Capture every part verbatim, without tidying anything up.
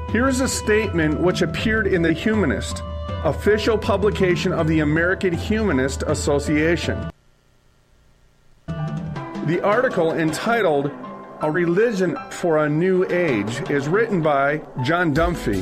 Here is a statement which appeared in The Humanist, official publication of the American Humanist Association. The article, entitled A Religion for a New Age, is written by John Dunphy.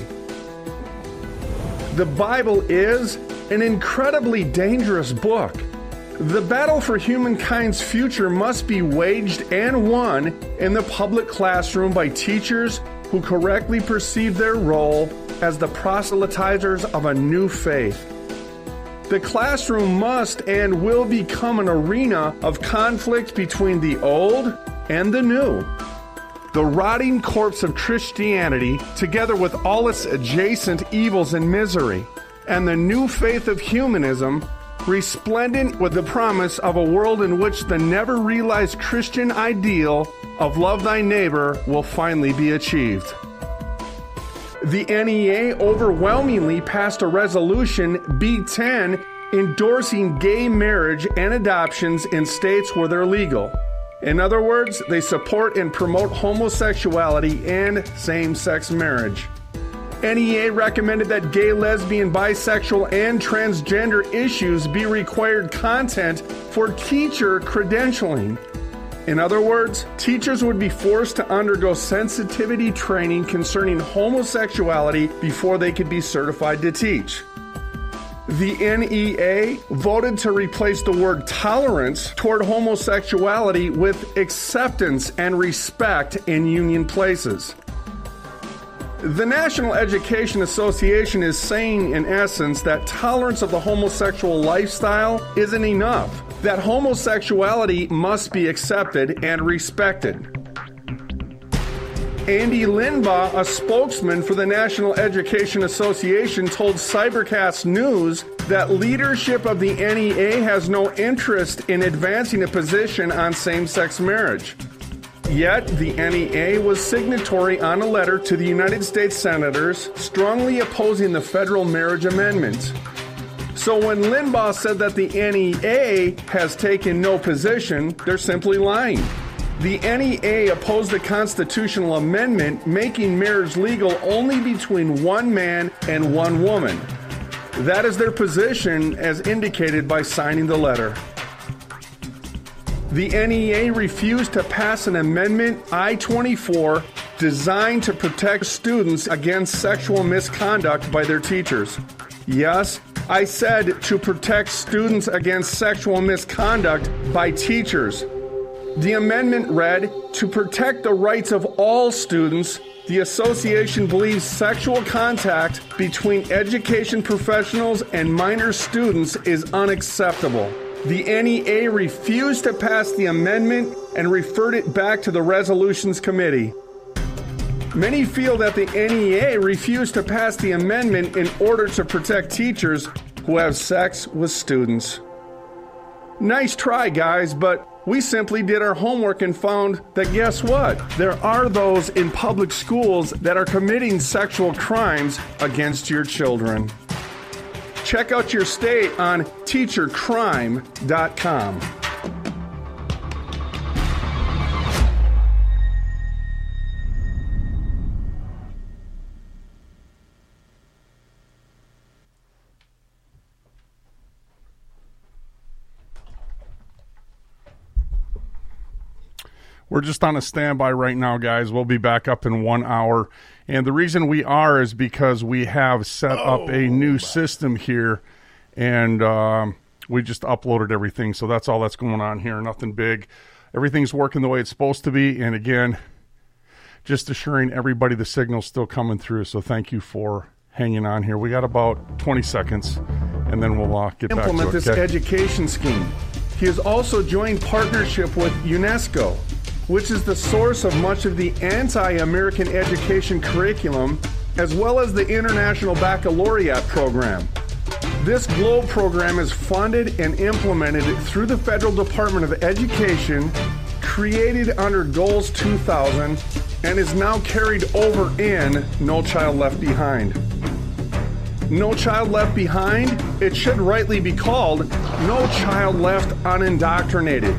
The Bible is an incredibly dangerous book. The battle for humankind's future must be waged and won in the public classroom by teachers who correctly perceive their role as the proselytizers of a new faith. The classroom must and will become an arena of conflict between the old and the new. The rotting corpse of Christianity, together with all its adjacent evils and misery, and the new faith of humanism, resplendent with the promise of a world in which the never-realized Christian ideal of love thy neighbor will finally be achieved. The N E A overwhelmingly passed a resolution, B ten, endorsing gay marriage and adoptions in states where they're legal. In other words, they support and promote homosexuality and same-sex marriage. N E A recommended that gay, lesbian, bisexual, and transgender issues be required content for teacher credentialing. In other words, teachers would be forced to undergo sensitivity training concerning homosexuality before they could be certified to teach. The N E A voted to replace the word tolerance toward homosexuality with acceptance and respect in union places. The National Education Association is saying, in essence, that tolerance of the homosexual lifestyle isn't enough, that homosexuality must be accepted and respected. Andy Limbaugh, a spokesman for the National Education Association, told Cybercast News that leadership of the N E A has no interest in advancing a position on same-sex marriage. Yet, the N E A was signatory on a letter to the United States Senators strongly opposing the federal marriage amendment. So when Limbaugh said that the N E A has taken no position, they're simply lying. The N E A opposed the constitutional amendment making marriage legal only between one man and one woman. That is their position as indicated by signing the letter. The N E A refused to pass an amendment, I twenty-four, designed to protect students against sexual misconduct by their teachers. Yes, I said to protect students against sexual misconduct by teachers. The amendment read, to protect the rights of all students, the association believes sexual contact between education professionals and minor students is unacceptable. The N E A refused to pass the amendment and referred it back to the Resolutions Committee. Many feel that the N E A refused to pass the amendment in order to protect teachers who have sex with students. Nice try, guys, but we simply did our homework and found that guess what? There are those in public schools that are committing sexual crimes against your children. Check out your state on teacher crime dot com. We're just on a standby right now, guys. We'll be back up in one hour. And the reason we are is because we have set oh, up a new system here, and um, we just uploaded everything. So that's all that's going on here. Nothing big. Everything's working the way it's supposed to be. And again, just assuring everybody the signal's still coming through. So thank you for hanging on here. We got about twenty seconds, and then we'll uh, get back to it. Implement this okay? education scheme. He has also joined partnership with UNESCO, which is the source of much of the anti-American education curriculum, as well as the International Baccalaureate program. This GLOBE program is funded and implemented through the Federal Department of Education, created under Goals two thousand, and is now carried over in No Child Left Behind. No Child Left Behind? It should rightly be called No Child Left Unindoctrinated.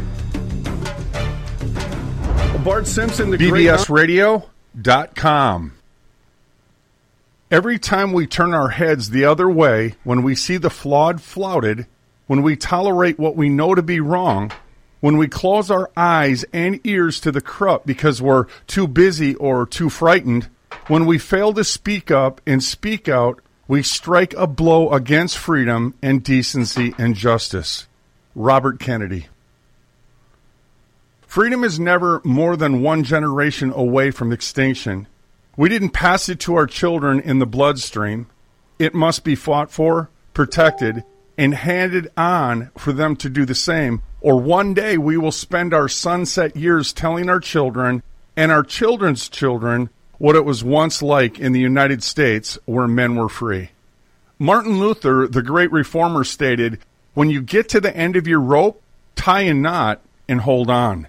Bart Simpson, the B D S radio dot com. Every time we turn our heads the other way, when we see the flawed flouted, when we tolerate what we know to be wrong, when we close our eyes and ears to the corrupt because we're too busy or too frightened, when we fail to speak up and speak out, we strike a blow against freedom and decency and justice. Robert Kennedy. Freedom is never more than one generation away from extinction. We didn't pass it to our children in the bloodstream. It must be fought for, protected, and handed on for them to do the same, or one day we will spend our sunset years telling our children and our children's children what it was once like in the United States where men were free. Martin Luther, the great reformer, stated, "When you get to the end of your rope, tie a knot and hold on."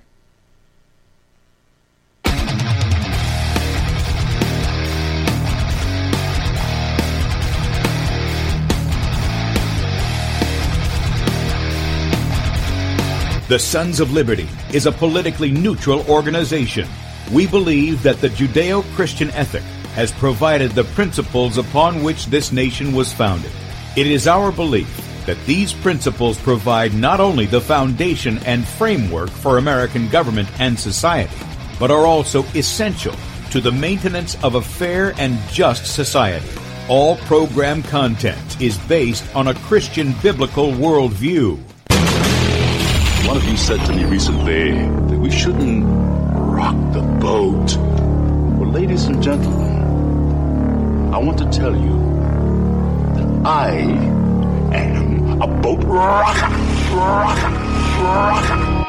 The Sons of Liberty is a politically neutral organization. We believe that the Judeo-Christian ethic has provided the principles upon which this nation was founded. It is our belief that these principles provide not only the foundation and framework for American government and society, but are also essential to the maintenance of a fair and just society. All program content is based on a Christian biblical worldview. One of you said to me recently that we shouldn't rock the boat. Well, ladies and gentlemen, I want to tell you that I am a boat rocker, rocker, rocker.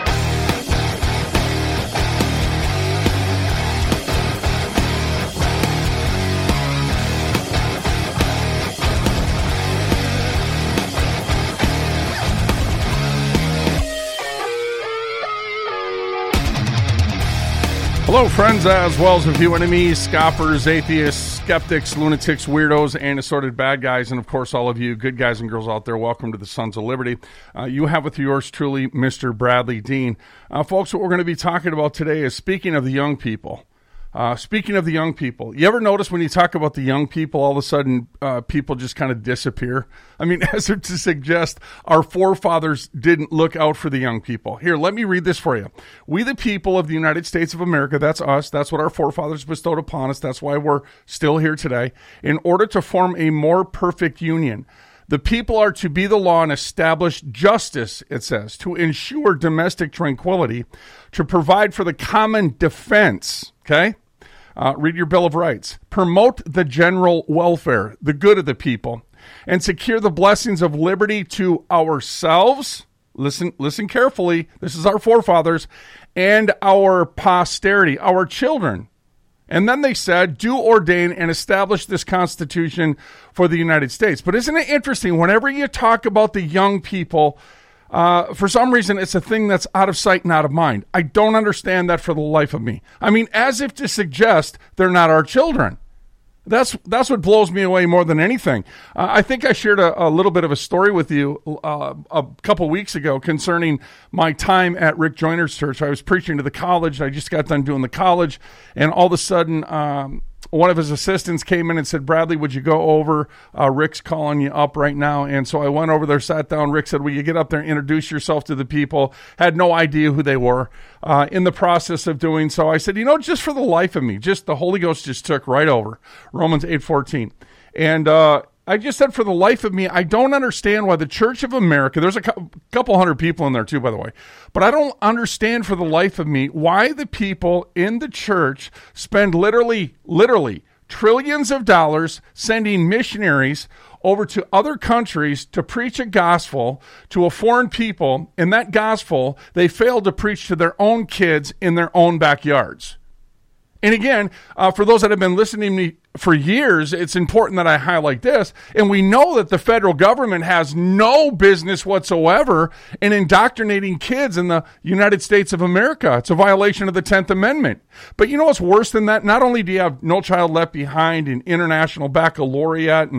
Hello, friends, as well as a few enemies, scoffers, atheists, skeptics, lunatics, weirdos, and assorted bad guys, and of course all of you good guys and girls out there. Welcome to the Sons of Liberty. Uh, you have with yours truly, Mister Bradley Dean. Uh, folks, what we're going to be talking about today is speaking of the young people. Uh, speaking of the young people, you ever notice when you talk about the young people, all of a sudden uh, people just kind of disappear? I mean, as if to suggest our forefathers didn't look out for the young people. Here, let me read this for you. We, the people of the United States of America, that's us, that's what our forefathers bestowed upon us, that's why we're still here today, in order to form a more perfect union. The people are to be the law and establish justice, it says, to ensure domestic tranquility, to provide for the common defense, okay? Uh, read your Bill of Rights. Promote the general welfare, the good of the people, and secure the blessings of liberty to ourselves. Listen, listen carefully. This is our forefathers and our posterity, our children. And then they said, do ordain and establish this Constitution for the United States. But isn't it interesting, whenever you talk about the young people, uh, for some reason, it's a thing that's out of sight and out of mind. I don't understand that for the life of me. I mean, as if to suggest they're not our children. That's that's what blows me away more than anything. Uh, I think I shared a, a little bit of a story with you uh, a couple weeks ago concerning my time at Rick Joyner's church. I was preaching to the college. I just got done doing the college, and all of a sudden, um, one of his assistants came in and said, Bradley, would you go over? Uh, Rick's calling you up right now. And so I went over there, sat down. Rick said, will you get up there and introduce yourself to the people? Had no idea who they were. Uh, in the process of doing so, I said, you know, just for the life of me, just the Holy Ghost just took right over. Romans eight fourteen. And uh, I just said, for the life of me, I don't understand why the Church of America, there's a cu- couple hundred people in there too, by the way, but I don't understand for the life of me why the people in the church spend literally, literally trillions of dollars sending missionaries over to other countries to preach a gospel to a foreign people, and that gospel they fail to preach to their own kids in their own backyards. And again, uh, for those that have been listening to me for years, it's important that I highlight this. And we know that the federal government has no business whatsoever in indoctrinating kids in the United States of America. It's a violation of the tenth Amendment. But you know what's worse than that? Not only do you have No Child Left Behind and International Baccalaureate and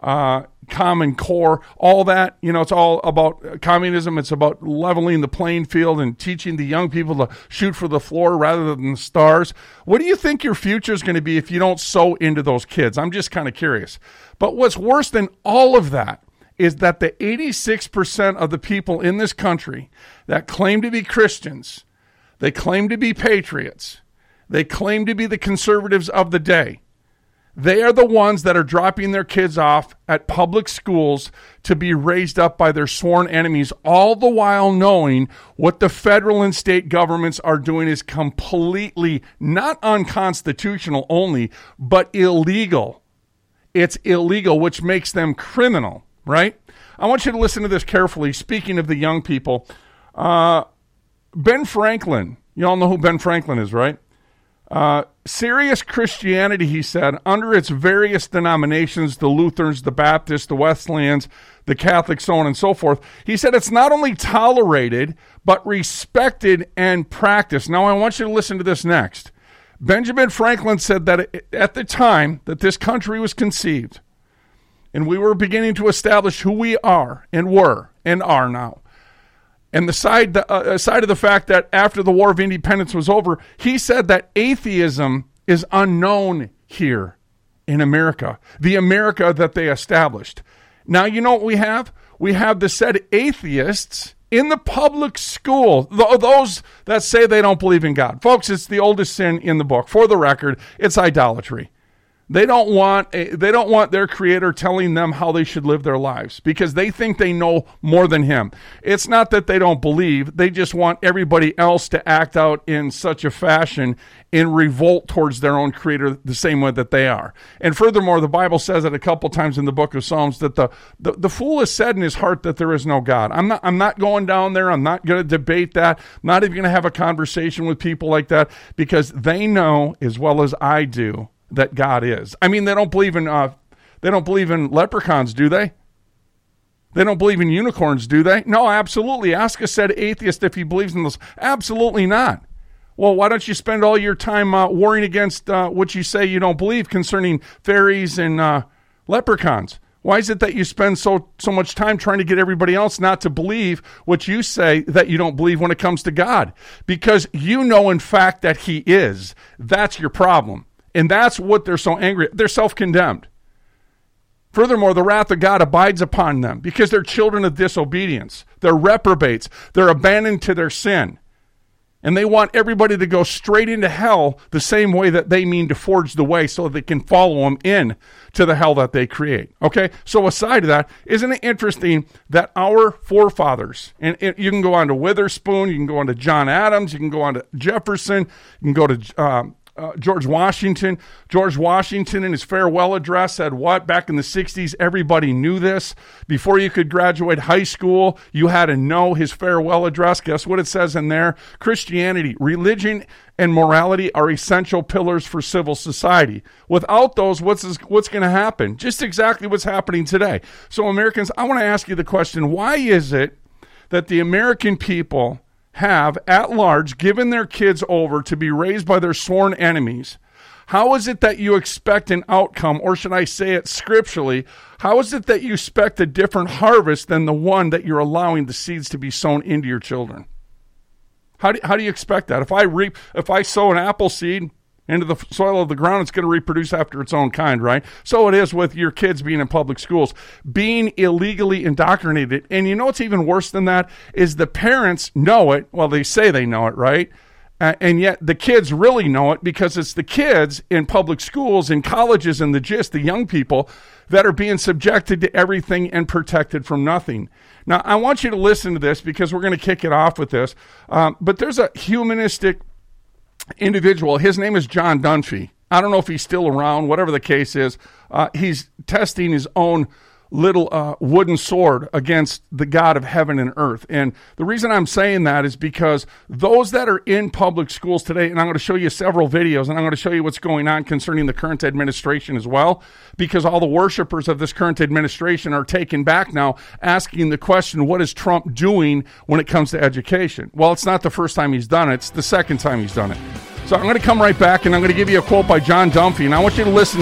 uh, Common Core, all that. You know, it's all about communism. It's about leveling the playing field and teaching the young people to shoot for the floor rather than the stars. What do you think your future is going to be if you don't sow into those kids? I'm just kind of curious. But what's worse than all of that is that the eighty-six percent of the people in this country that claim to be Christians, they claim to be patriots, they claim to be the conservatives of the day, they are the ones that are dropping their kids off at public schools to be raised up by their sworn enemies, all the while knowing what the federal and state governments are doing is completely not unconstitutional only, but illegal. It's illegal, which makes them criminal. Right? I want you to listen to this carefully. Speaking of the young people, uh, Ben Franklin, you all know who Ben Franklin is, right? Uh, serious Christianity, he said, under its various denominations, the Lutherans, the Baptists, the Wesleyans, the Catholics, so on and so forth, he said it's not only tolerated, but respected and practiced. Now, I want you to listen to this next. Benjamin Franklin said that at the time that this country was conceived, and we were beginning to establish who we are and were and are now. And the side, the, uh, aside of the fact that after the War of Independence was over, he said that atheism is unknown here in America, the America that they established. Now, you know what we have? We have the said atheists in the public school, th- those that say they don't believe in God. Folks, it's the oldest sin in the book. For the record, it's idolatry. They don't want a, they don't want their creator telling them how they should live their lives because they think they know more than him. It's not that they don't believe. They just want everybody else to act out in such a fashion in revolt towards their own creator the same way that they are. And furthermore, the Bible says it a couple times in the book of Psalms that the, the, the fool has said in his heart that there is no God. I'm not, I'm not going down there. I'm not going to debate that. I'm not even going to have a conversation with people like that because they know as well as I do that God is. I mean, they don't believe in uh, they don't believe in leprechauns, do they? They don't believe in unicorns, do they? No, absolutely. Ask a said atheist if he believes in those. Absolutely not. Well, why don't you spend all your time uh, warring against uh, what you say you don't believe concerning fairies and uh, leprechauns? Why is it that you spend so so much time trying to get everybody else not to believe what you say that you don't believe when it comes to God? Because you know, in fact, that he is. That's your problem. And that's what they're so angry at. They're self-condemned. Furthermore, the wrath of God abides upon them because they're children of disobedience. They're reprobates. They're abandoned to their sin. And they want everybody to go straight into hell the same way that they mean to forge the way so they can follow them in to the hell that they create. Okay? So aside of that, isn't it interesting that our forefathers, and it, you can go on to Witherspoon, you can go on to John Adams, you can go on to Jefferson, you can go to um, Uh, George Washington. George Washington in his farewell address said what? Back in the sixties, everybody knew this. Before you could graduate high school, you had to know his farewell address. Guess what it says in there? Christianity, religion, and morality are essential pillars for civil society. Without those, what's what's going to happen? Just exactly what's happening today. So Americans, I want to ask you the question, why is it that the American people have, at large, given their kids over to be raised by their sworn enemies? How is it that you expect an outcome, or should I say it scripturally, how is it that you expect a different harvest than the one that you're allowing the seeds to be sown into your children? How do, how do you expect that? If I reap, if I sow an apple seed into the soil of the ground, it's going to reproduce after its own kind, right? So it is with your kids being in public schools, being illegally indoctrinated. And you know what's even worse than that is the parents know it. Well, they say they know it, right? Uh, and yet the kids really know it because it's the kids in public schools, in colleges, and the gist, the young people that are being subjected to everything and protected from nothing. Now, I want you to listen to this because we're going to kick it off with this. Um, but there's a humanistic individual. His name is John Dunphy. I don't know if he's still around, whatever the case is. Uh, he's testing his own little uh, wooden sword against the God of heaven and earth. And the reason I'm saying that is because those that are in public schools today, and I'm going to show you several videos, and I'm going to show you what's going on concerning the current administration as well, because all the worshipers of this current administration are taken back now, asking the question, what is Trump doing when it comes to education? Well, it's not the first time he's done it. It's the second time he's done it. So I'm going to come right back, and I'm going to give you a quote by John Dunphy, and I want you to listen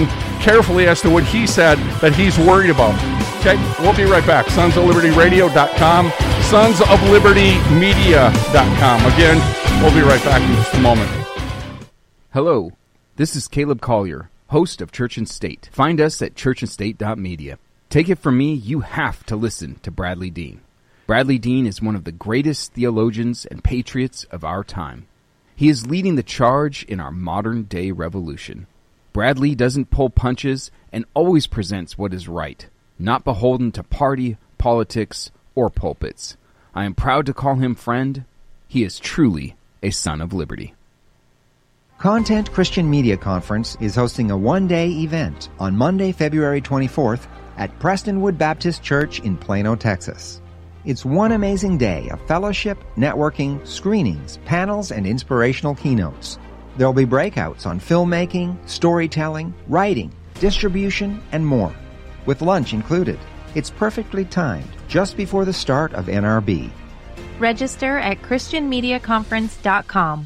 carefully as to what he said that he's worried about. Okay, we'll be right back. sons of liberty radio dot com, sons of liberty media dot com. Again, we'll be right back in just a moment. Hello, this is Caleb Collier, host of Church and State. Find us at church and state dot media. Take it from me, you have to listen to Bradley Dean. Bradley Dean is one of the greatest theologians and patriots of our time. He is leading the charge in our modern-day revolution. Bradley doesn't pull punches and always presents what is right, not beholden to party, politics, or pulpits. I am proud to call him friend. He is truly a son of liberty. Content Christian Media Conference is hosting a one-day event on Monday, February twenty-fourth at Prestonwood Baptist Church in Plano, Texas. It's one amazing day of fellowship, networking, screenings, panels, and inspirational keynotes. There'll be breakouts on filmmaking, storytelling, writing, distribution, and more, with lunch included. It's perfectly timed, just before the start of N R B. Register at christian media conference dot com.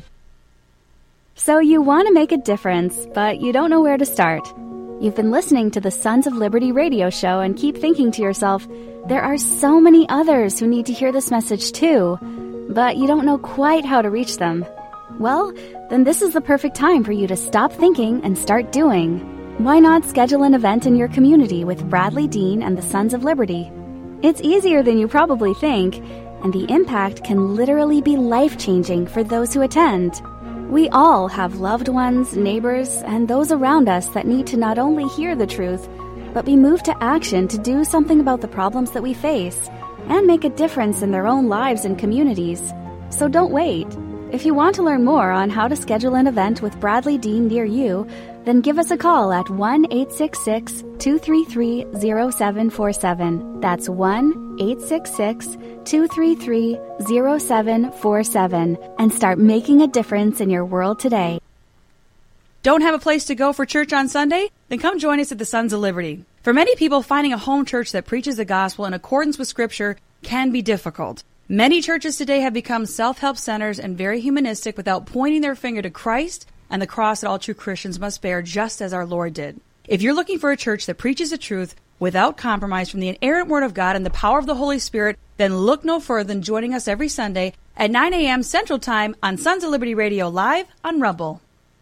So you want to make a difference, but you don't know where to start. You've been listening to the Sons of Liberty radio show and keep thinking to yourself, there are so many others who need to hear this message too, but you don't know quite how to reach them. Well, then this is the perfect time for you to stop thinking and start doing. Why not schedule an event in your community with Bradley Dean and the Sons of Liberty? It's easier than you probably think, and the impact can literally be life-changing for those who attend. We all have loved ones, neighbors, and those around us that need to not only hear the truth, but be moved to action to do something about the problems that we face and make a difference in their own lives and communities. So don't wait. If you want to learn more on how to schedule an event with Bradley Dean near you, then give us a call at one eight six six, two three three, zero seven four seven. That's one eight six six, two three three, zero seven four seven and start making a difference in your world today. Don't have a place to go for church on Sunday? Then come join us at the Sons of Liberty. For many people, finding a home church that preaches the gospel in accordance with Scripture can be difficult. Many churches today have become self-help centers and very humanistic without pointing their finger to Christ and the cross that all true Christians must bear, just as our Lord did. If you're looking for a church that preaches the truth without compromise from the inerrant Word of God and the power of the Holy Spirit, then look no further than joining us every Sunday at nine a.m. Central Time on Sons of Liberty Radio Live on Rumble.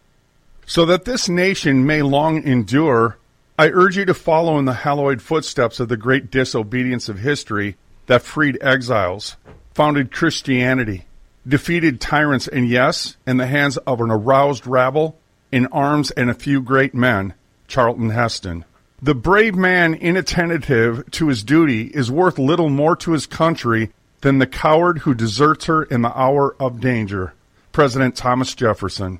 So that this nation may long endure, I urge you to follow in the hallowed footsteps of the great disobedience of history that freed exiles, founded Christianity, defeated tyrants, and yes, in the hands of an aroused rabble, in arms and a few great men, Charlton Heston. The brave man inattentive to his duty is worth little more to his country than the coward who deserts her in the hour of danger. President Thomas Jefferson.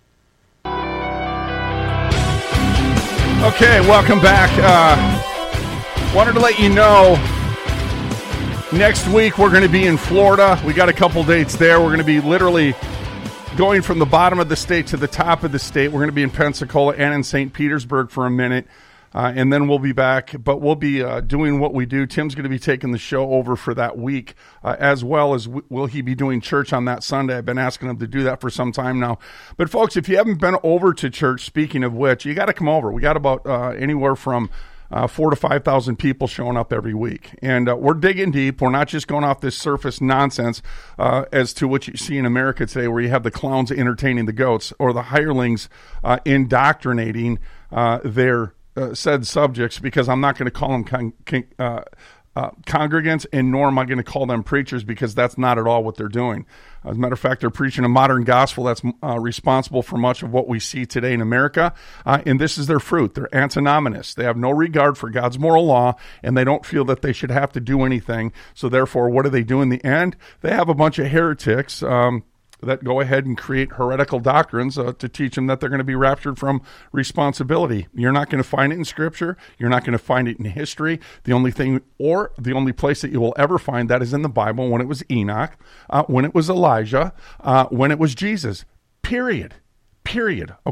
Okay, welcome back. Uh, wanted to let you know, next week we're going to be in Florida. We got a couple dates there. We're going to be literally going from the bottom of the state to the top of the state. We're going to be in Pensacola and in Saint Petersburg for a minute. Uh, and then we'll be back, but we'll be uh, doing what we do. Tim's going to be taking the show over for that week, uh, as well as w- will he be doing church on that Sunday. I've been asking him to do that for some time now. But folks, if you haven't been over to church, speaking of which, you got to come over. We got about uh, anywhere from uh, four to five thousand people showing up every week, and uh, we're digging deep. We're not just going off this surface nonsense uh, as to what you see in America today, where you have the clowns entertaining the goats or the hirelings uh, indoctrinating uh, their Uh, said subjects, because I'm not going to call them con- con- uh, uh, congregants, and nor am I going to call them preachers, because that's not at all what they're doing. As a matter of fact, they're preaching a modern gospel that's uh, responsible for much of what we see today in America, uh, and this is their fruit. They're antinomianists. They have no regard for God's moral law, and they don't feel that they should have to do anything. So therefore, what do they do in the end? They have a bunch of heretics um, that go ahead and create heretical doctrines uh, to teach them that they're going to be raptured from responsibility. You're not going to find it in Scripture. You're not going to find it in history. The only thing, or the only place that you will ever find that is in the Bible, when it was Enoch, uh, when it was Elijah, uh, when it was Jesus. Period. Period. Okay?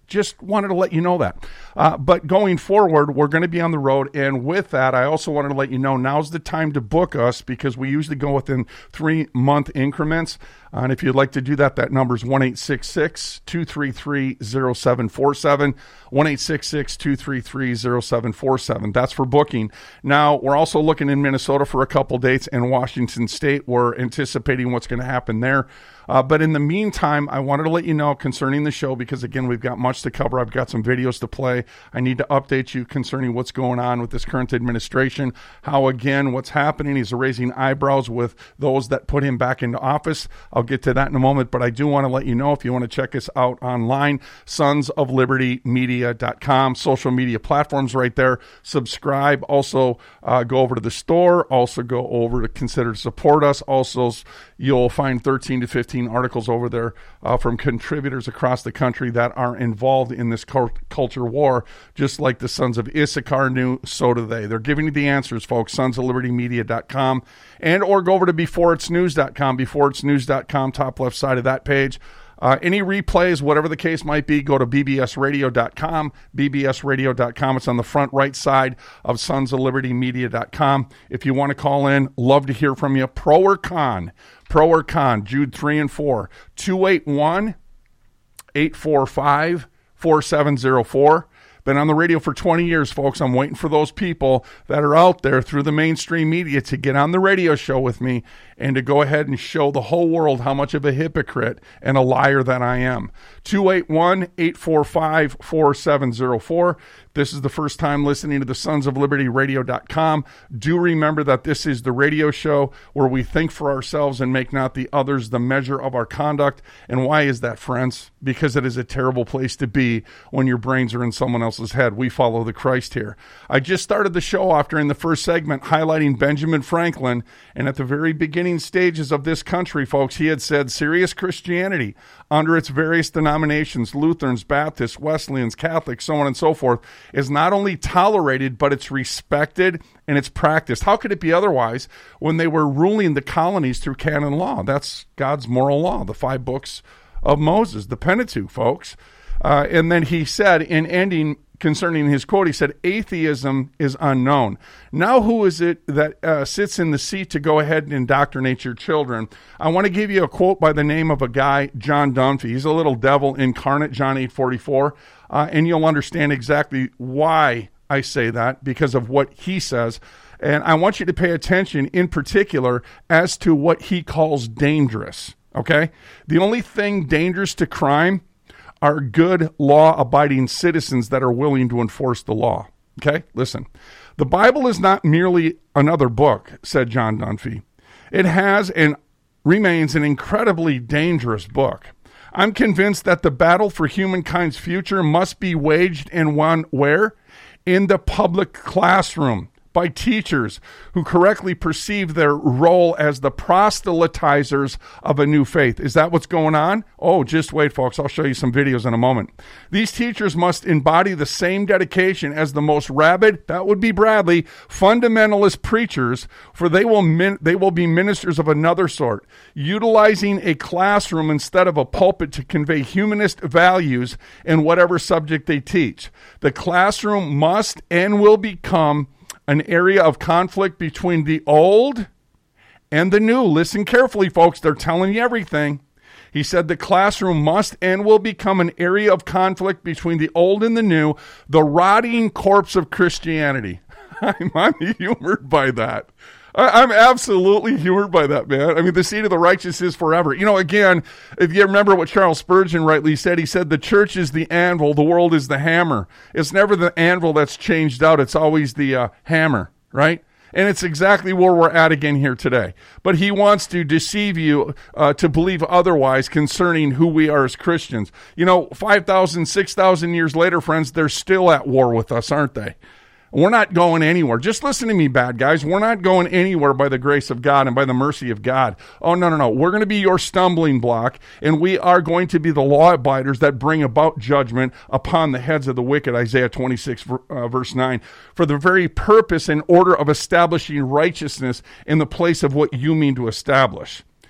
Just wanted to let you know that. Uh, but going forward, we're going to be on the road. And with that, I also wanted to let you know now's the time to book us because we usually go within three-month increments. Uh, and if you'd like to do that, that number is one eight six six, two three three, zero seven four seven, one eight six six, two three three, zero seven four seven. That's for booking. Now, we're also looking in Minnesota for a couple dates and Washington State. We're anticipating what's going to happen there. Uh, but in the meantime, I wanted to let you know concerning the show because, again, we've got much to cover. I've got some videos to play. I need to update you concerning what's going on with this current administration, how, again, what's happening. He's raising eyebrows with those that put him back into office. I'll get to that in a moment, but I do want to let you know if you want to check us out online, sons of liberty media dot com, social media platforms right there. Subscribe. Also, uh, go over to the store. Also, go over to consider to support us. Also, you'll find thirteen to fifteen articles over there uh, from contributors across the country that are involved in this culture war, just like the Sons of Issachar knew, so do they. They're giving you the answers, folks, sons of liberty media dot com, and or go over to before it's news dot com, before it's news dot com, top left side of that page. Uh, any replays, whatever the case might be, go to b b s radio dot com, b b s radio dot com. It's on the front right side of sons of liberty media dot com. If you want to call in, love to hear from you. Pro or con? Pro or con? Jude three and four. two eight one, eight four five, four seven zero four. Been on the radio for twenty years, folks. I'm waiting for those people that are out there through the mainstream media to get on the radio show with me and to go ahead and show the whole world how much of a hypocrite and a liar that I am. two eight one, eight four five, four seven zero four. This is the first time listening to the sons of liberty radio dot com. Do remember that this is the radio show where we think for ourselves and make not the others the measure of our conduct. And why is that, friends? Because it is a terrible place to be when your brains are in someone else's head. We follow the Christ here. I just started the show off during the first segment highlighting Benjamin Franklin. And at the very beginning stages of this country, folks, he had said serious Christianity under its various denominations, Lutherans, Baptists, Wesleyans, Catholics, so on and so forth, is not only tolerated, but it's respected and it's practiced. How could it be otherwise when they were ruling the colonies through canon law? That's God's moral law, the five books of Moses, the Pentateuch, folks. Uh, and then he said, in ending concerning his quote, he said, atheism is unknown. Now who is it that uh, sits in the seat to go ahead and indoctrinate your children? I want to give you a quote by the name of a guy, John Dunphy. He's a little devil incarnate, John eight forty-four, uh, and you'll understand exactly why I say that, because of what he says. And I want you to pay attention in particular as to what he calls dangerous, okay? The only thing dangerous to crime are good law-abiding citizens that are willing to enforce the law. Okay, listen. The Bible is not merely another book, said John Dunphy. It has and remains an incredibly dangerous book. I'm convinced that the battle for humankind's future must be waged and won where? In the public classroom, by teachers who correctly perceive their role as the proselytizers of a new faith. Is that what's going on? Oh, just wait, folks. I'll show you some videos in a moment. These teachers must embody the same dedication as the most rabid, that would be Bradley, fundamentalist preachers, for they will min- they will be ministers of another sort, utilizing a classroom instead of a pulpit to convey humanist values in whatever subject they teach. The classroom must and will become an area of conflict between the old and the new. Listen carefully, folks. They're telling you everything. He said the classroom must and will become an area of conflict between the old and the new, the rotting corpse of Christianity. I'm, I'm humored by that. I, I'm absolutely humored by that, man. I mean, the seed of the righteous is forever. You know, again, if you remember what Charles Spurgeon rightly said, he said, the church is the anvil, the world is the hammer. It's never the anvil that's changed out. It's always the uh, hammer, right? And it's exactly where we're at again here today. But he wants to deceive you uh, to believe otherwise concerning who we are as Christians. You know, five thousand, six thousand years later, friends, they're still at war with us, aren't they? We're not going anywhere. Just listen to me, bad guys. We're not going anywhere by the grace of God and by the mercy of God. Oh, no, no, no. We're going to be your stumbling block, and we are going to be the law abiders that bring about judgment upon the heads of the wicked, Isaiah twenty-six, uh, verse nine, for the very purpose and order of establishing righteousness in the place of what you mean to establish.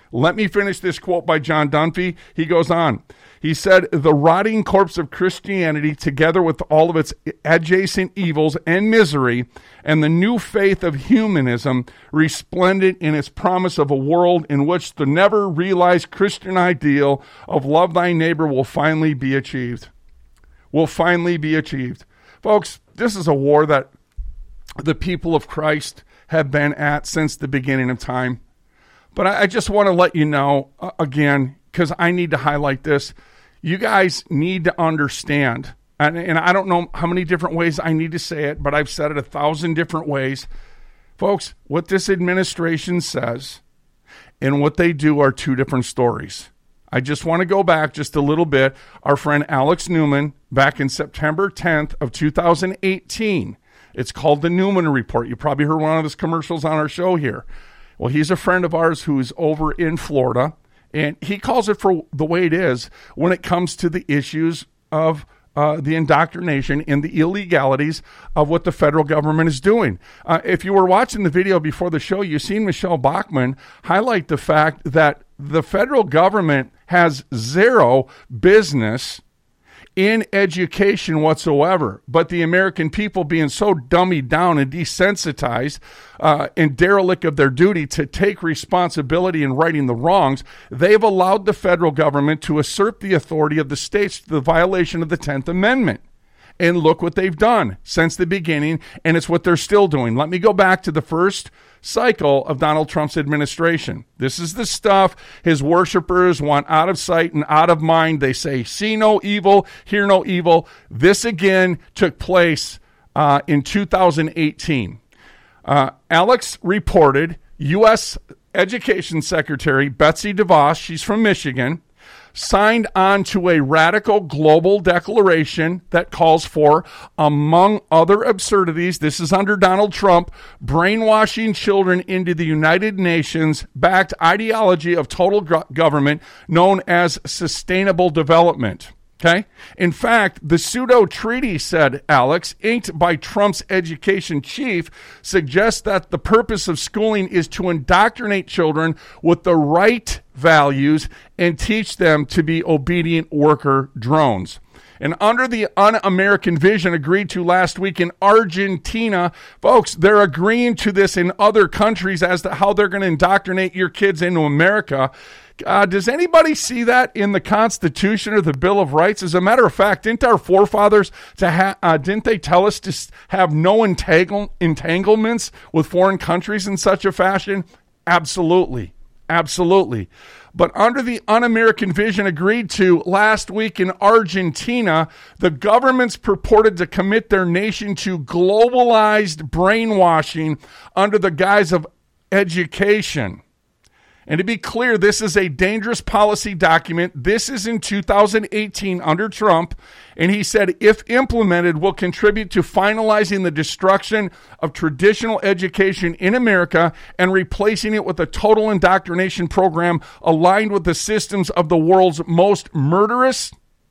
Let me finish this quote by John Dunphy. He goes on. He said, the rotting corpse of Christianity, together with all of its adjacent evils and misery, and the new faith of humanism, resplendent in its promise of a world in which the never realized Christian ideal of love thy neighbor will finally be achieved. Will finally be achieved. Folks, this is a war that the people of Christ have been at since the beginning of time. But I, I just want to let you know, uh, again, because I need to highlight this. You guys need to understand, and, and I don't know how many different ways I need to say it, but I've said it a thousand different ways. Folks, what this administration says and what they do are two different stories. I just want to go back just a little bit. Our friend Alex Newman, back in September tenth of two thousand eighteen, it's called the Newman Report. You probably heard one of his commercials on our show here. Well, he's a friend of ours who's over in Florida, and he calls it for the way it is when it comes to the issues of uh, the indoctrination and the illegalities of what the federal government is doing. Uh, if you were watching the video before the show, you've seen Michelle Bachmann highlight the fact that the federal government has zero business in education whatsoever, but the American people being so dummied down and desensitized uh, and derelict of their duty to take responsibility in righting the wrongs, they've allowed the federal government to usurp the authority of the states to the violation of the tenth Amendment. And look what they've done since the beginning, and it's what they're still doing. Let me go back to the first cycle of Donald Trump's administration. This is the stuff his worshipers want out of sight and out of mind. They say, see no evil, hear no evil. This again took place uh, in two thousand eighteen. Uh, Alex reported U S Education Secretary Betsy DeVos, she's from Michigan, signed on to a radical global declaration that calls for, among other absurdities, this is under Donald Trump, brainwashing children into the United Nations-backed ideology of total go- government known as sustainable development. Okay? In fact, the pseudo-treaty, said Alex, inked by Trump's education chief, suggests that the purpose of schooling is to indoctrinate children with the right values and teach them to be obedient worker drones. And under the Un-American Vision agreed to last week in Argentina, folks, they're agreeing to this in other countries as to how they're going to indoctrinate your kids into America. Uh, does anybody see that in the Constitution or the Bill of Rights? As a matter of fact, didn't our forefathers to ha- uh, didn't they tell us to have no entangle- entanglements with foreign countries in such a fashion? Absolutely, absolutely. But under the Un-American Vision agreed to last week in Argentina, the governments purported to commit their nation to globalized brainwashing under the guise of education. And to be clear, this is a dangerous policy document. This is in two thousand eighteen under Trump. And he said, if implemented, will contribute to finalizing the destruction of traditional education in America and replacing it with a total indoctrination program aligned with the systems of the world's most murderous,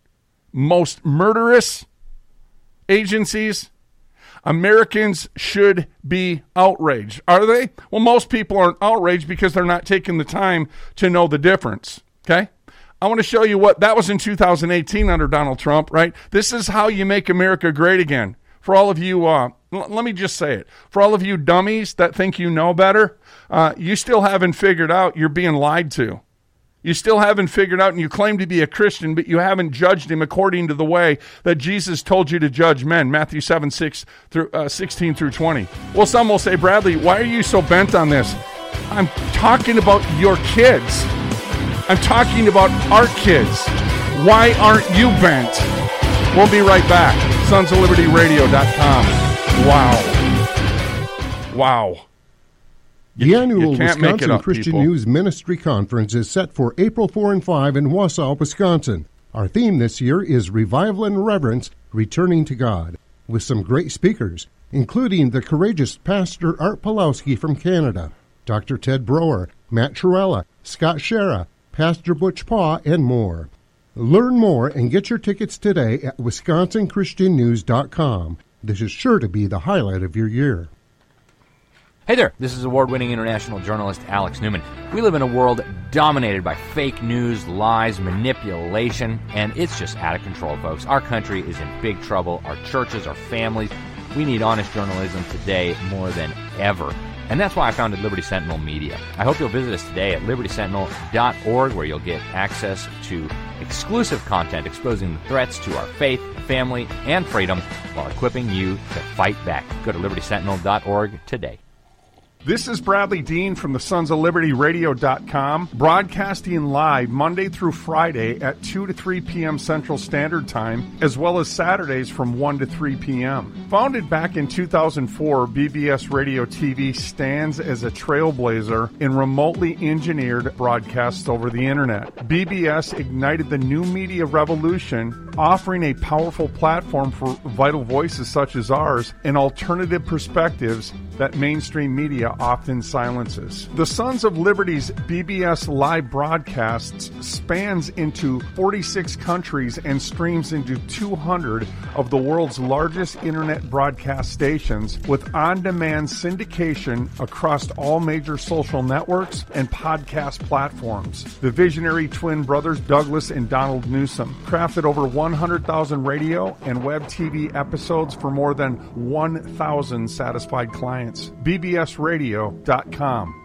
most murderous agencies. Americans should be outraged. Are they? Well, most people aren't outraged because they're not taking the time to know the difference. Okay? I want to show you what that was in two thousand eighteen under Donald Trump, right? This is how you make America great again. For all of you, uh, l- let me just say it. For all of you dummies that think you know better, uh, you still haven't figured out you're being lied to. You still haven't figured out, and you claim to be a Christian, but you haven't judged him according to the way that Jesus told you to judge men, Matthew seven, six through, uh, sixteen through twenty. Well, some will say, Bradley, why are you so bent on this? I'm talking about your kids. I'm talking about our kids. Why aren't you bent? We'll be right back. sons of liberty radio dot com. Wow. Wow. The You, annual you can't make it Wisconsin up, Christian people. News Ministry Conference is set for April fourth and fifth in Wausau, Wisconsin. Our theme this year is Revival and Reverence, Returning to God, with some great speakers, including the courageous Pastor Art Pawlowski from Canada, Doctor Ted Broer, Matt Trewhella, Scott Shera, Pastor Butch Paw, and more. Learn more and get your tickets today at wisconsin christian news dot com. This is sure to be the highlight of your year. Hey there, this is award-winning international journalist Alex Newman. We live in a world dominated by fake news, lies, manipulation, and it's just out of control, folks. Our country is in big trouble. Our churches, our families. We need honest journalism today more than ever. And that's why I founded Liberty Sentinel Media. I hope you'll visit us today at liberty sentinel dot org, where you'll get access to exclusive content exposing the threats to our faith, family, and freedom while equipping you to fight back. Go to liberty sentinel dot org today. This is Bradley Dean from the Sons of Liberty Radio dot com, broadcasting live Monday through Friday at two to three p.m. Central Standard Time, as well as Saturdays from one to three p.m. Founded back in two thousand four, B B S Radio T V stands as a trailblazer in remotely engineered broadcasts over the Internet. B B S ignited the new media revolution, offering a powerful platform for vital voices such as ours and alternative perspectives that mainstream media often silences. The Sons of Liberty's B B S live broadcasts spans into forty-six countries and streams into two hundred of the world's largest internet broadcast stations, with on-demand syndication across all major social networks and podcast platforms. The visionary twin brothers Douglas and Donald Newsom crafted over one hundred thousand radio and web T V episodes for more than one thousand satisfied clients. B B S radio dot com.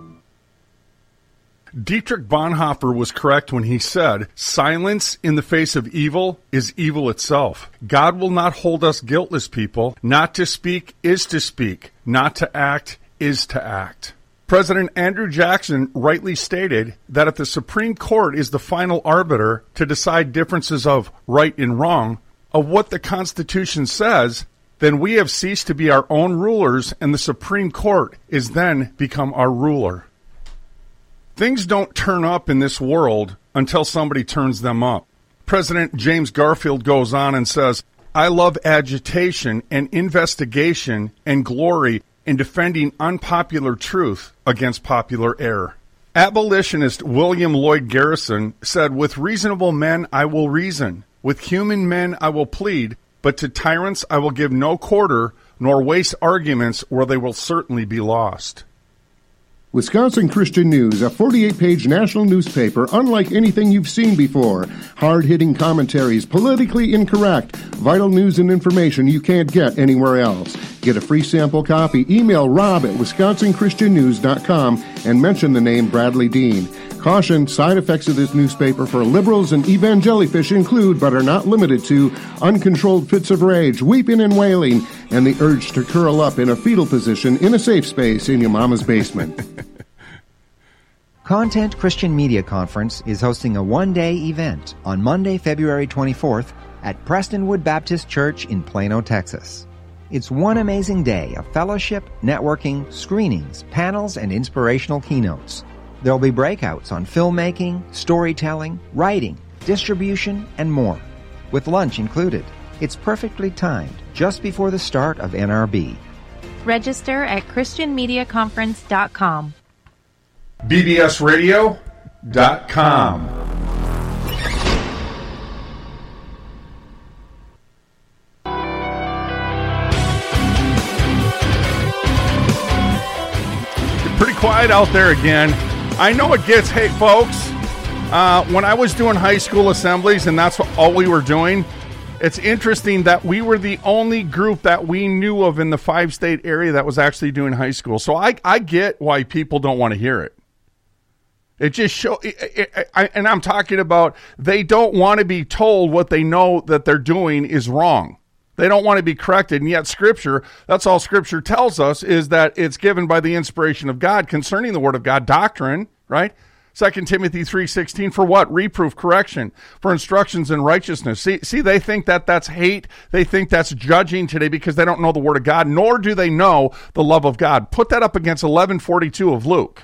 Dietrich Bonhoeffer was correct when he said, "Silence in the face of evil is evil itself. God will not hold us guiltless, people. Not to speak is to speak. Not to act is to act." President Andrew Jackson rightly stated that if the Supreme Court is the final arbiter to decide differences of right and wrong, of what the Constitution says, then we have ceased to be our own rulers, and the Supreme Court is then become our ruler. Things don't turn up in this world until somebody turns them up. President James Garfield goes on and says, "I love agitation and investigation and glory in defending unpopular truth against popular error." Abolitionist William Lloyd Garrison said, "With reasonable men I will reason, with human men I will plead, but to tyrants I will give no quarter, nor waste arguments where they will certainly be lost." Wisconsin Christian News, a forty-eight page national newspaper unlike anything you've seen before. Hard-hitting commentaries, politically incorrect, vital news and information you can't get anywhere else. Get a free sample copy. Email rob at wisconsin christian news dot com and mention the name Bradley Dean. Caution, side effects of this newspaper for liberals and evangelifish include, but are not limited to, uncontrolled fits of rage, weeping and wailing, and the urge to curl up in a fetal position in a safe space in your mama's basement. Content Christian Media Conference is hosting a one-day event on Monday, February twenty-fourth at Prestonwood Baptist Church in Plano, Texas. It's one amazing day of fellowship, networking, screenings, panels, and inspirational keynotes. There'll be breakouts on filmmaking, storytelling, writing, distribution, and more, with lunch included. It's perfectly timed, just before the start of N R B. Register at christian media conference dot com. B B S radio dot com. Pretty quiet out there again. I know it gets, hey folks, uh, when I was doing high school assemblies and that's what, all we were doing, it's interesting that we were the only group that we knew of in the five-state area that was actually doing high school. So I, I get why people don't want to hear it. It just show, it, it, I, and I'm talking about they don't want to be told what they know that they're doing is wrong. They don't want to be corrected, and yet Scripture, that's all Scripture tells us, is that it's given by the inspiration of God concerning the Word of God, doctrine, right? Second Timothy three sixteen, for what? Reproof, correction, for instructions in righteousness. See, see, they think that that's hate. They think that's judging today because they don't know the Word of God, nor do they know the love of God. Put that up against eleven forty-two of Luke.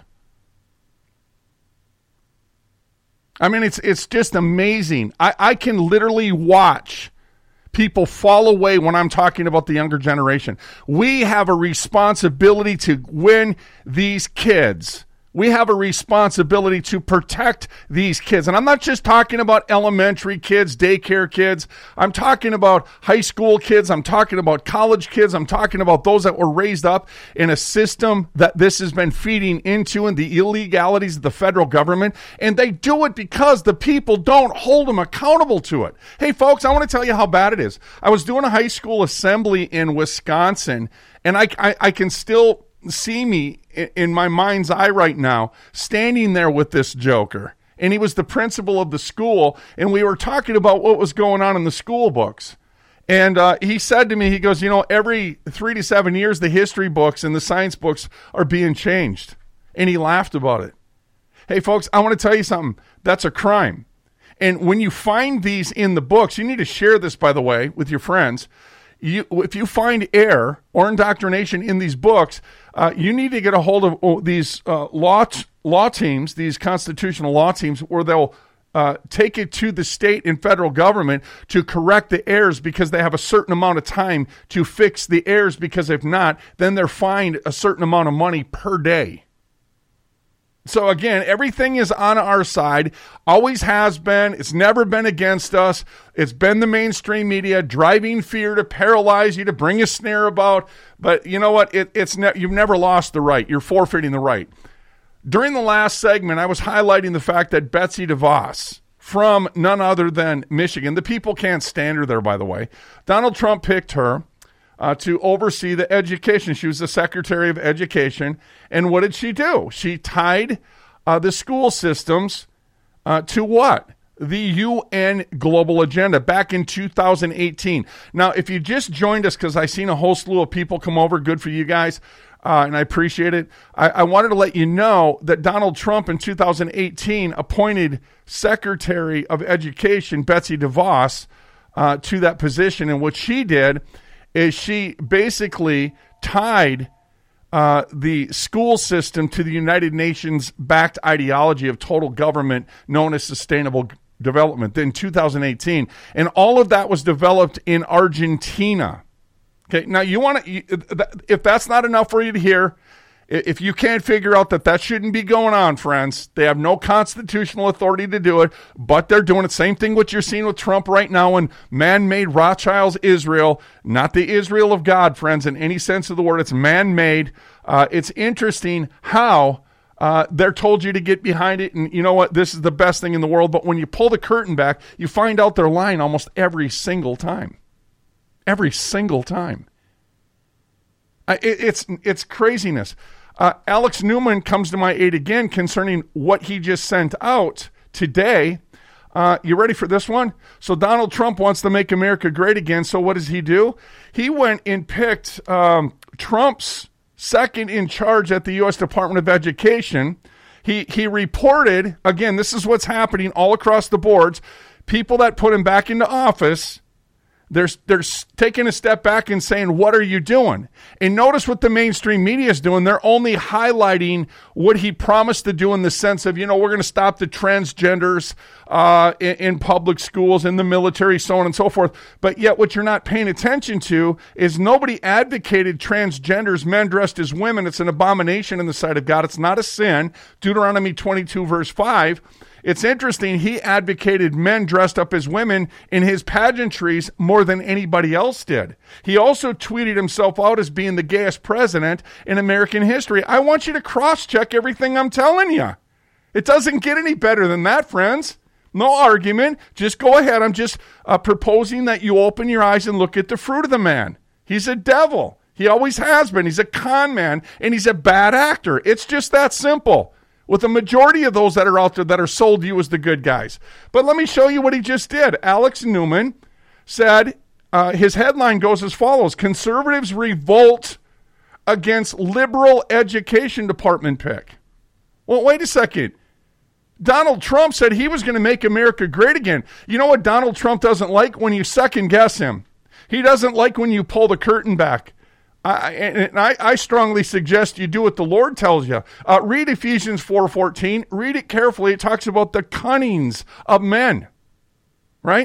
I mean, it's it's just amazing. I, I can literally watch people fall away when I'm talking about the younger generation. We have a responsibility to win these kids. We have a responsibility to protect these kids. And I'm not just talking about elementary kids, daycare kids. I'm talking about high school kids. I'm talking about college kids. I'm talking about those that were raised up in a system that this has been feeding into and the illegalities of the federal government. And they do it because the people don't hold them accountable to it. Hey, folks, I want to tell you how bad it is. I was doing a high school assembly in Wisconsin, and I, I, I can still see me in my mind's eye right now standing there with this joker, and he was the principal of the school, and we were talking about what was going on in the school books. And uh, he said to me, he goes, you know, every three to seven years the history books and the science books are being changed. And he laughed about it. Hey folks, I want to tell you something. That's a crime. And when you find these in the books, you need to share this, by the way, with your friends. You, if you find error or indoctrination in these books, uh, you need to get a hold of oh, these uh, law t- law teams, these constitutional law teams, where they'll uh, take it to the state and federal government to correct the errors, because they have a certain amount of time to fix the errors, because if not, then they're fined a certain amount of money per day. So again, everything is on our side, always has been. It's never been against us. It's been the mainstream media driving fear to paralyze you, to bring a snare about. But you know what? It, it's ne- you've never lost the right. You're forfeiting the right. During the last segment, I was highlighting the fact that Betsy DeVos, from none other than Michigan, the people can't stand her there, by the way. Donald Trump picked her Uh, to oversee the education. She was the Secretary of Education. And what did she do? She tied uh, the school systems uh, to what? The U N global agenda back in two thousand eighteen. Now, if you just joined us, because I've seen a whole slew of people come over, good for you guys, uh, and I appreciate it. I, I wanted to let you know that Donald Trump in two thousand eighteen appointed Secretary of Education Betsy DeVos uh, to that position. And what she did is she basically tied uh, the school system to the United Nations-backed ideology of total government known as sustainable development in two thousand eighteen. And all of that was developed in Argentina. Okay, now you want to, if that's not enough for you to hear, if you can't figure out that that shouldn't be going on, friends, they have no constitutional authority to do it, but they're doing it. Same thing what you're seeing with Trump right now in man-made Rothschilds Israel, not the Israel of God, friends, in any sense of the word. It's man-made. Uh, it's interesting how uh, they're told you to get behind it, and you know what? This is the best thing in the world, but when you pull the curtain back, you find out they're lying almost every single time. Every single time. Uh, it, it's it's craziness. Uh, Alex Newman comes to my aid again concerning what he just sent out today. Uh, you ready for this one? So Donald Trump wants to make America great again. So what does he do? He went and picked um, Trump's second in charge at the U S Department of Education. He he reported, again, this is what's happening all across the boards. People that put him back into office, They're, they're taking a step back and saying, what are you doing? And notice what the mainstream media is doing. They're only highlighting what he promised to do in the sense of, you know, we're going to stop the transgenders uh, in, in public schools, in the military, so on and so forth. But yet what you're not paying attention to is nobody advocated transgenders, men dressed as women. It's an abomination in the sight of God. It's not a sin. Deuteronomy twenty-two, verse five. It's interesting, he advocated men dressed up as women in his pageantries more than anybody else did. He also tweeted himself out as being the gayest president in American history. I want you to cross-check everything I'm telling you. It doesn't get any better than that, friends. No argument. Just go ahead. I'm just uh, proposing that you open your eyes and look at the fruit of the man. He's a devil. He always has been. He's a con man, and he's a bad actor. It's just that simple. With the majority of those that are out there that are sold you as the good guys. But let me show you what he just did. Alex Newman said, uh, his headline goes as follows: Conservatives revolt against liberal education department pick. Well, wait a second. Donald Trump said he was going to make America great again. You know what Donald Trump doesn't like? When you second guess him. He doesn't like when you pull the curtain back. I, and I, I strongly suggest you do what the Lord tells you. Uh, read Ephesians four fourteen. Read it carefully. It talks about the cunnings of men, right?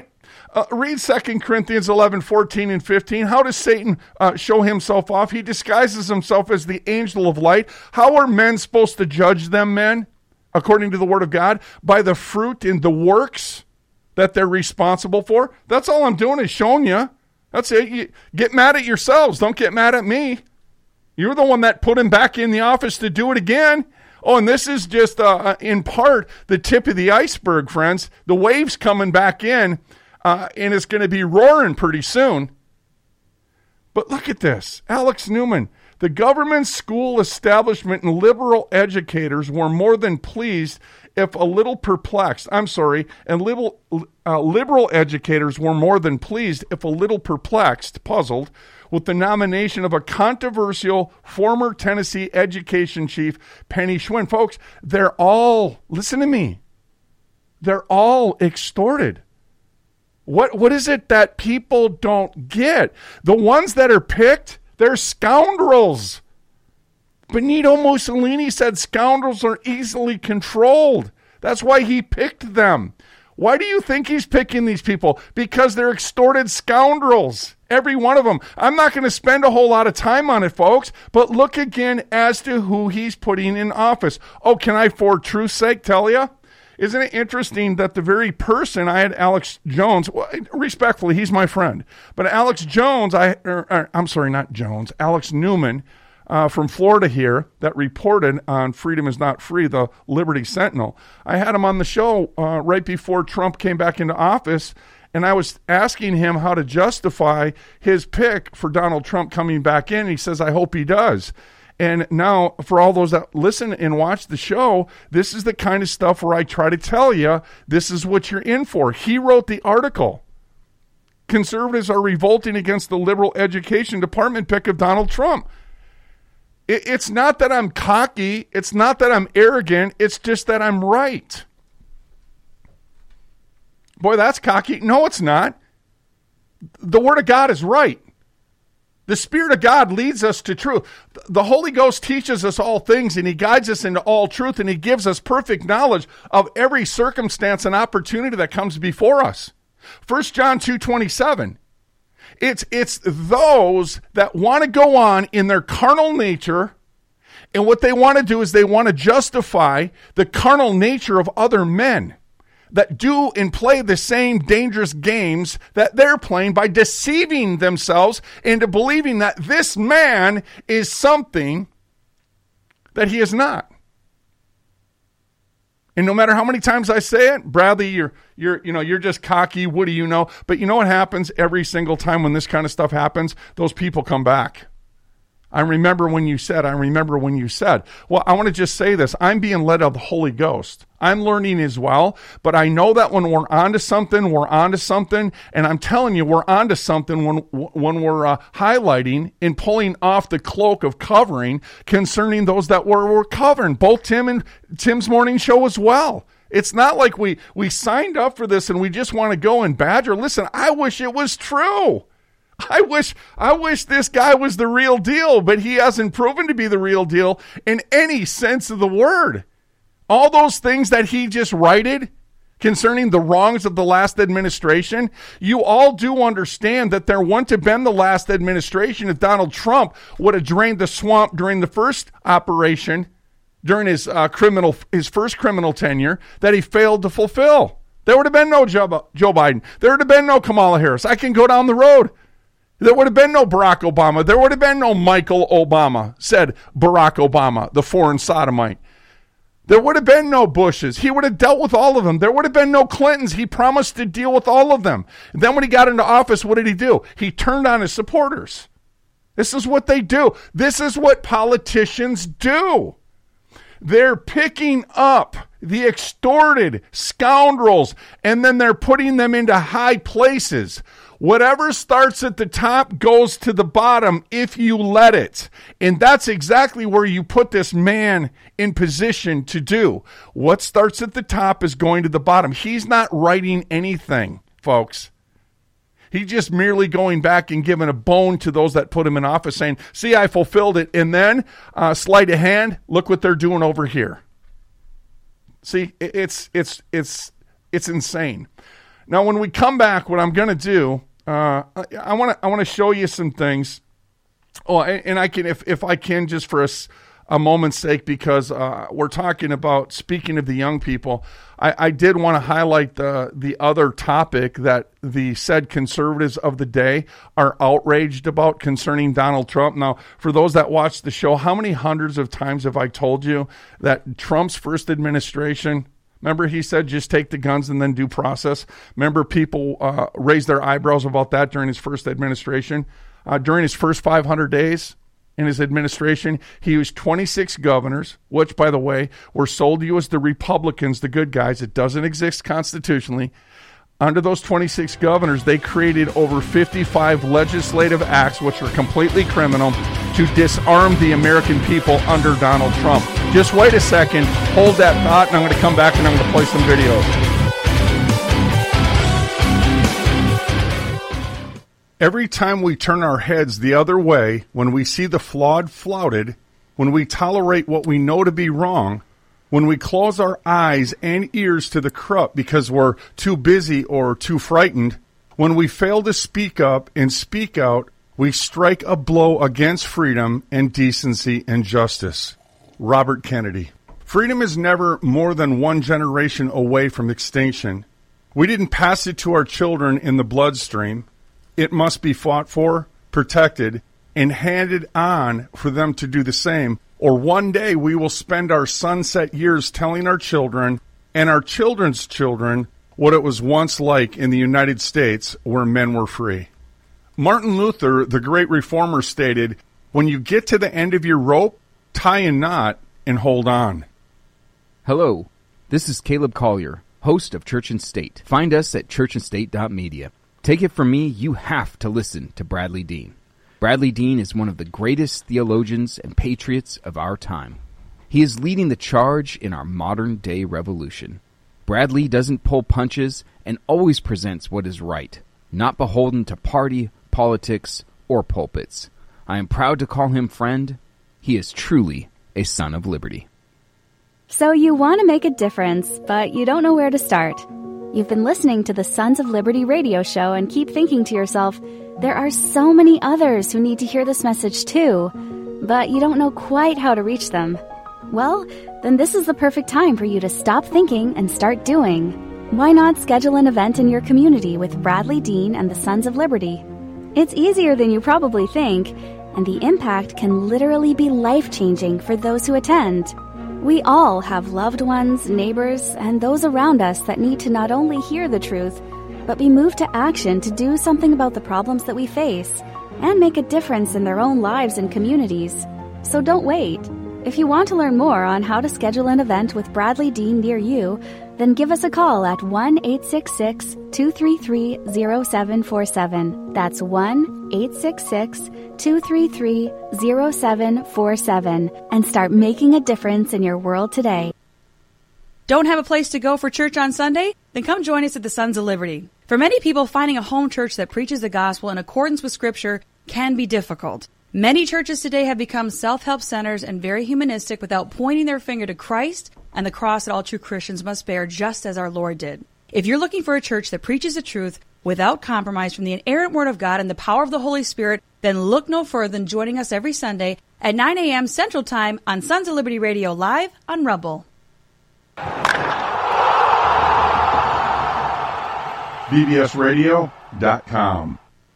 Uh, read Second Corinthians eleven, fourteen, and fifteen. How does Satan uh, show himself off? He disguises himself as the angel of light. How are men supposed to judge them, men, according to the word of God? By the fruit and the works that they're responsible for. That's all I'm doing is showing you. That's it. You get mad at yourselves. Don't get mad at me. You're the one that put him back in the office to do it again. Oh, and this is just, uh, in part, the tip of the iceberg, friends. The wave's coming back in, uh, and it's going to be roaring pretty soon. But look at this. Alex Newman. The government, school establishment, and liberal educators were more than pleased, if a little perplexed. I'm sorry, and liberal, uh, liberal educators were more than pleased, if a little perplexed, puzzled, with the nomination of a controversial former Tennessee education chief, Penny Schwinn. Folks, they're all, listen to me, they're all extorted. What What is it that people don't get? The ones that are picked, they're scoundrels. Benito Mussolini said scoundrels are easily controlled. That's why he picked them. Why do you think he's picking these people? Because they're extorted scoundrels. Every one of them. I'm not going to spend a whole lot of time on it, folks, but look again as to who he's putting in office. Oh, can I, for truth's sake, tell you? Isn't it interesting that the very person, I had Alex Jones, well, respectfully, he's my friend, but Alex Jones, I, er, er, I'm sorry, not Jones, Alex Newman uh, from Florida here that reported on Freedom is Not Free, the Liberty Sentinel. I had him on the show uh, right before Trump came back into office, and I was asking him how to justify his pick for Donald Trump coming back in. He says, I hope he does. And now, for all those that listen and watch the show, this is the kind of stuff where I try to tell you, this is what you're in for. He wrote the article. Conservatives are revolting against the liberal education department pick of Donald Trump. It, it's not that I'm cocky. It's not that I'm arrogant. It's just that I'm right. Boy, that's cocky. No, it's not. The Word of God is right. The Spirit of God leads us to truth. The Holy Ghost teaches us all things, and He guides us into all truth, and He gives us perfect knowledge of every circumstance and opportunity that comes before us. First John two twenty-seven. It's, it's those that want to go on in their carnal nature, and what they want to do is they want to justify the carnal nature of other men that do and play the same dangerous games that they're playing by deceiving themselves into believing that this man is something that he is not. And no matter how many times I say it, Bradley, you're you're you know, you're just cocky, what do you know? But you know what happens every single time when this kind of stuff happens? Those people come back. I remember when you said, I remember when you said. Well, I want to just say this. I'm being led of the Holy Ghost. I'm learning as well, but I know that when we're onto something, we're onto something, and I'm telling you, we're onto something when when we're uh, highlighting and pulling off the cloak of covering concerning those that we're, we're covering. Both Tim and Tim's morning show as well. It's not like we, we signed up for this and we just want to go and badger. Listen, I wish it was true. I wish I wish this guy was the real deal, but he hasn't proven to be the real deal in any sense of the word. All those things that he just righted concerning the wrongs of the last administration, you all do understand that there wouldn't have been the last administration if Donald Trump would have drained the swamp during the first operation, during his uh, criminal his first criminal tenure that he failed to fulfill. There would have been no Joe, Joe Biden. There would have been no Kamala Harris. I can go down the road. There would have been no Barack Obama. There would have been no Michael Obama, said Barack Obama, the foreign sodomite. There would have been no Bushes. He would have dealt with all of them. There would have been no Clintons. He promised to deal with all of them. And then when he got into office, what did he do? He turned on his supporters. This is what they do. This is what politicians do. They're picking up the extorted scoundrels, and then they're putting them into high places. Whatever starts at the top goes to the bottom if you let it. And that's exactly where you put this man in position to do. What starts at the top is going to the bottom. He's not writing anything, folks. He's just merely going back and giving a bone to those that put him in office, saying, see, I fulfilled it. And then, uh, sleight of hand, look what they're doing over here. See, it's it's it's it's insane. Now, when we come back, what I'm going to do, uh, I want to I want to show you some things. Oh, and I can, if if I can, just for a, a moment's sake, because uh, we're talking about, speaking of the young people, I, I did want to highlight the the other topic that the said conservatives of the day are outraged about concerning Donald Trump. Now, for those that watch the show, how many hundreds of times have I told you that Trump's first administration, remember he said just take the guns and then due process? Remember people uh, raised their eyebrows about that during his first administration? Uh, during his first five hundred days in his administration, he used twenty-six governors, which, by the way, were sold to you as the Republicans, the good guys. It doesn't exist constitutionally. Under those twenty-six governors, they created over fifty-five legislative acts, which are completely criminal, to disarm the American people under Donald Trump. Just wait a second. Hold that thought, and I'm going to come back and I'm going to play some videos. Every time we turn our heads the other way, when we see the flawed flouted, when we tolerate what we know to be wrong, when we close our eyes and ears to the corrupt because we're too busy or too frightened, when we fail to speak up and speak out, we strike a blow against freedom and decency and justice. Robert Kennedy. Freedom is never more than one generation away from extinction. We didn't pass it to our children in the bloodstream. It must be fought for, protected, and handed on for them to do the same. Or one day we will spend our sunset years telling our children and our children's children what it was once like in the United States where men were free. Martin Luther, the great reformer, stated, when you get to the end of your rope, tie a knot and hold on. Hello, this is Caleb Collier, host of Church and State. Find us at church and state dot media. Take it from me, you have to listen to Bradley Dean. Bradley Dean is one of the greatest theologians and patriots of our time. He is leading the charge in our modern-day revolution. Bradley doesn't pull punches and always presents what is right, not beholden to party, politics, or pulpits. I am proud to call him friend. He is truly a son of liberty. So you want to make a difference, but you don't know where to start. You've been listening to the Sons of Liberty radio show and keep thinking to yourself, there are so many others who need to hear this message too, but you don't know quite how to reach them. Well, then this is the perfect time for you to stop thinking and start doing. Why not schedule an event in your community with Bradley Dean and the Sons of Liberty? It's easier than you probably think, and the impact can literally be life-changing for those who attend. We all have loved ones, neighbors, and those around us that need to not only hear the truth, but be moved to action to do something about the problems that we face and make a difference in their own lives and communities. So don't wait. If you want to learn more on how to schedule an event with Bradley Dean near you, then give us a call at one eight six six, two three three, zero seven four seven. That's one eight six six, two three three, zero seven four seven and start making a difference in your world today. Don't have a place to go for church on Sunday? Then come join us at the Sons of Liberty. For many people, finding a home church that preaches the gospel in accordance with Scripture can be difficult. Many churches today have become self-help centers and very humanistic without pointing their finger to Christ and the cross that all true Christians must bear, just as our Lord did. If you're looking for a church that preaches the truth without compromise from the inerrant Word of God and the power of the Holy Spirit, then look no further than joining us every Sunday at nine a.m. Central Time on Sons of Liberty Radio Live on Rumble. B B S radio dot com.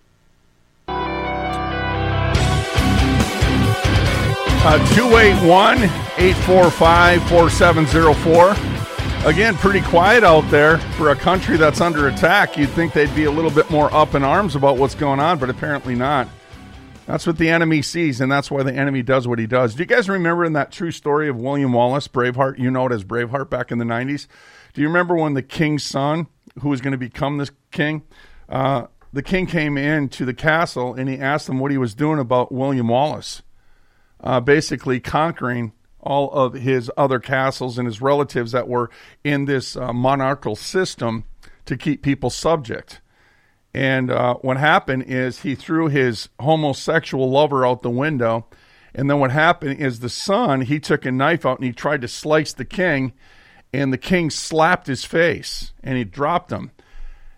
Uh, two eight one, eight four five, four seven zero four. Again, pretty quiet out there for a country that's under attack. You'd think they'd be a little bit more up in arms about what's going on, but apparently not. That's what the enemy sees, and that's why the enemy does what he does. Do you guys remember in that true story of William Wallace, Braveheart? You know it as Braveheart back in the nineties. Do you remember when the king's son, who was going to become this king, uh, the king came in to the castle, and he asked him what he was doing about William Wallace, uh, basically conquering all of his other castles and his relatives that were in this uh, monarchical system to keep people subject. And uh, what happened is he threw his homosexual lover out the window. And then what happened is the son, he took a knife out and he tried to slice the king. And the king slapped his face and he dropped him.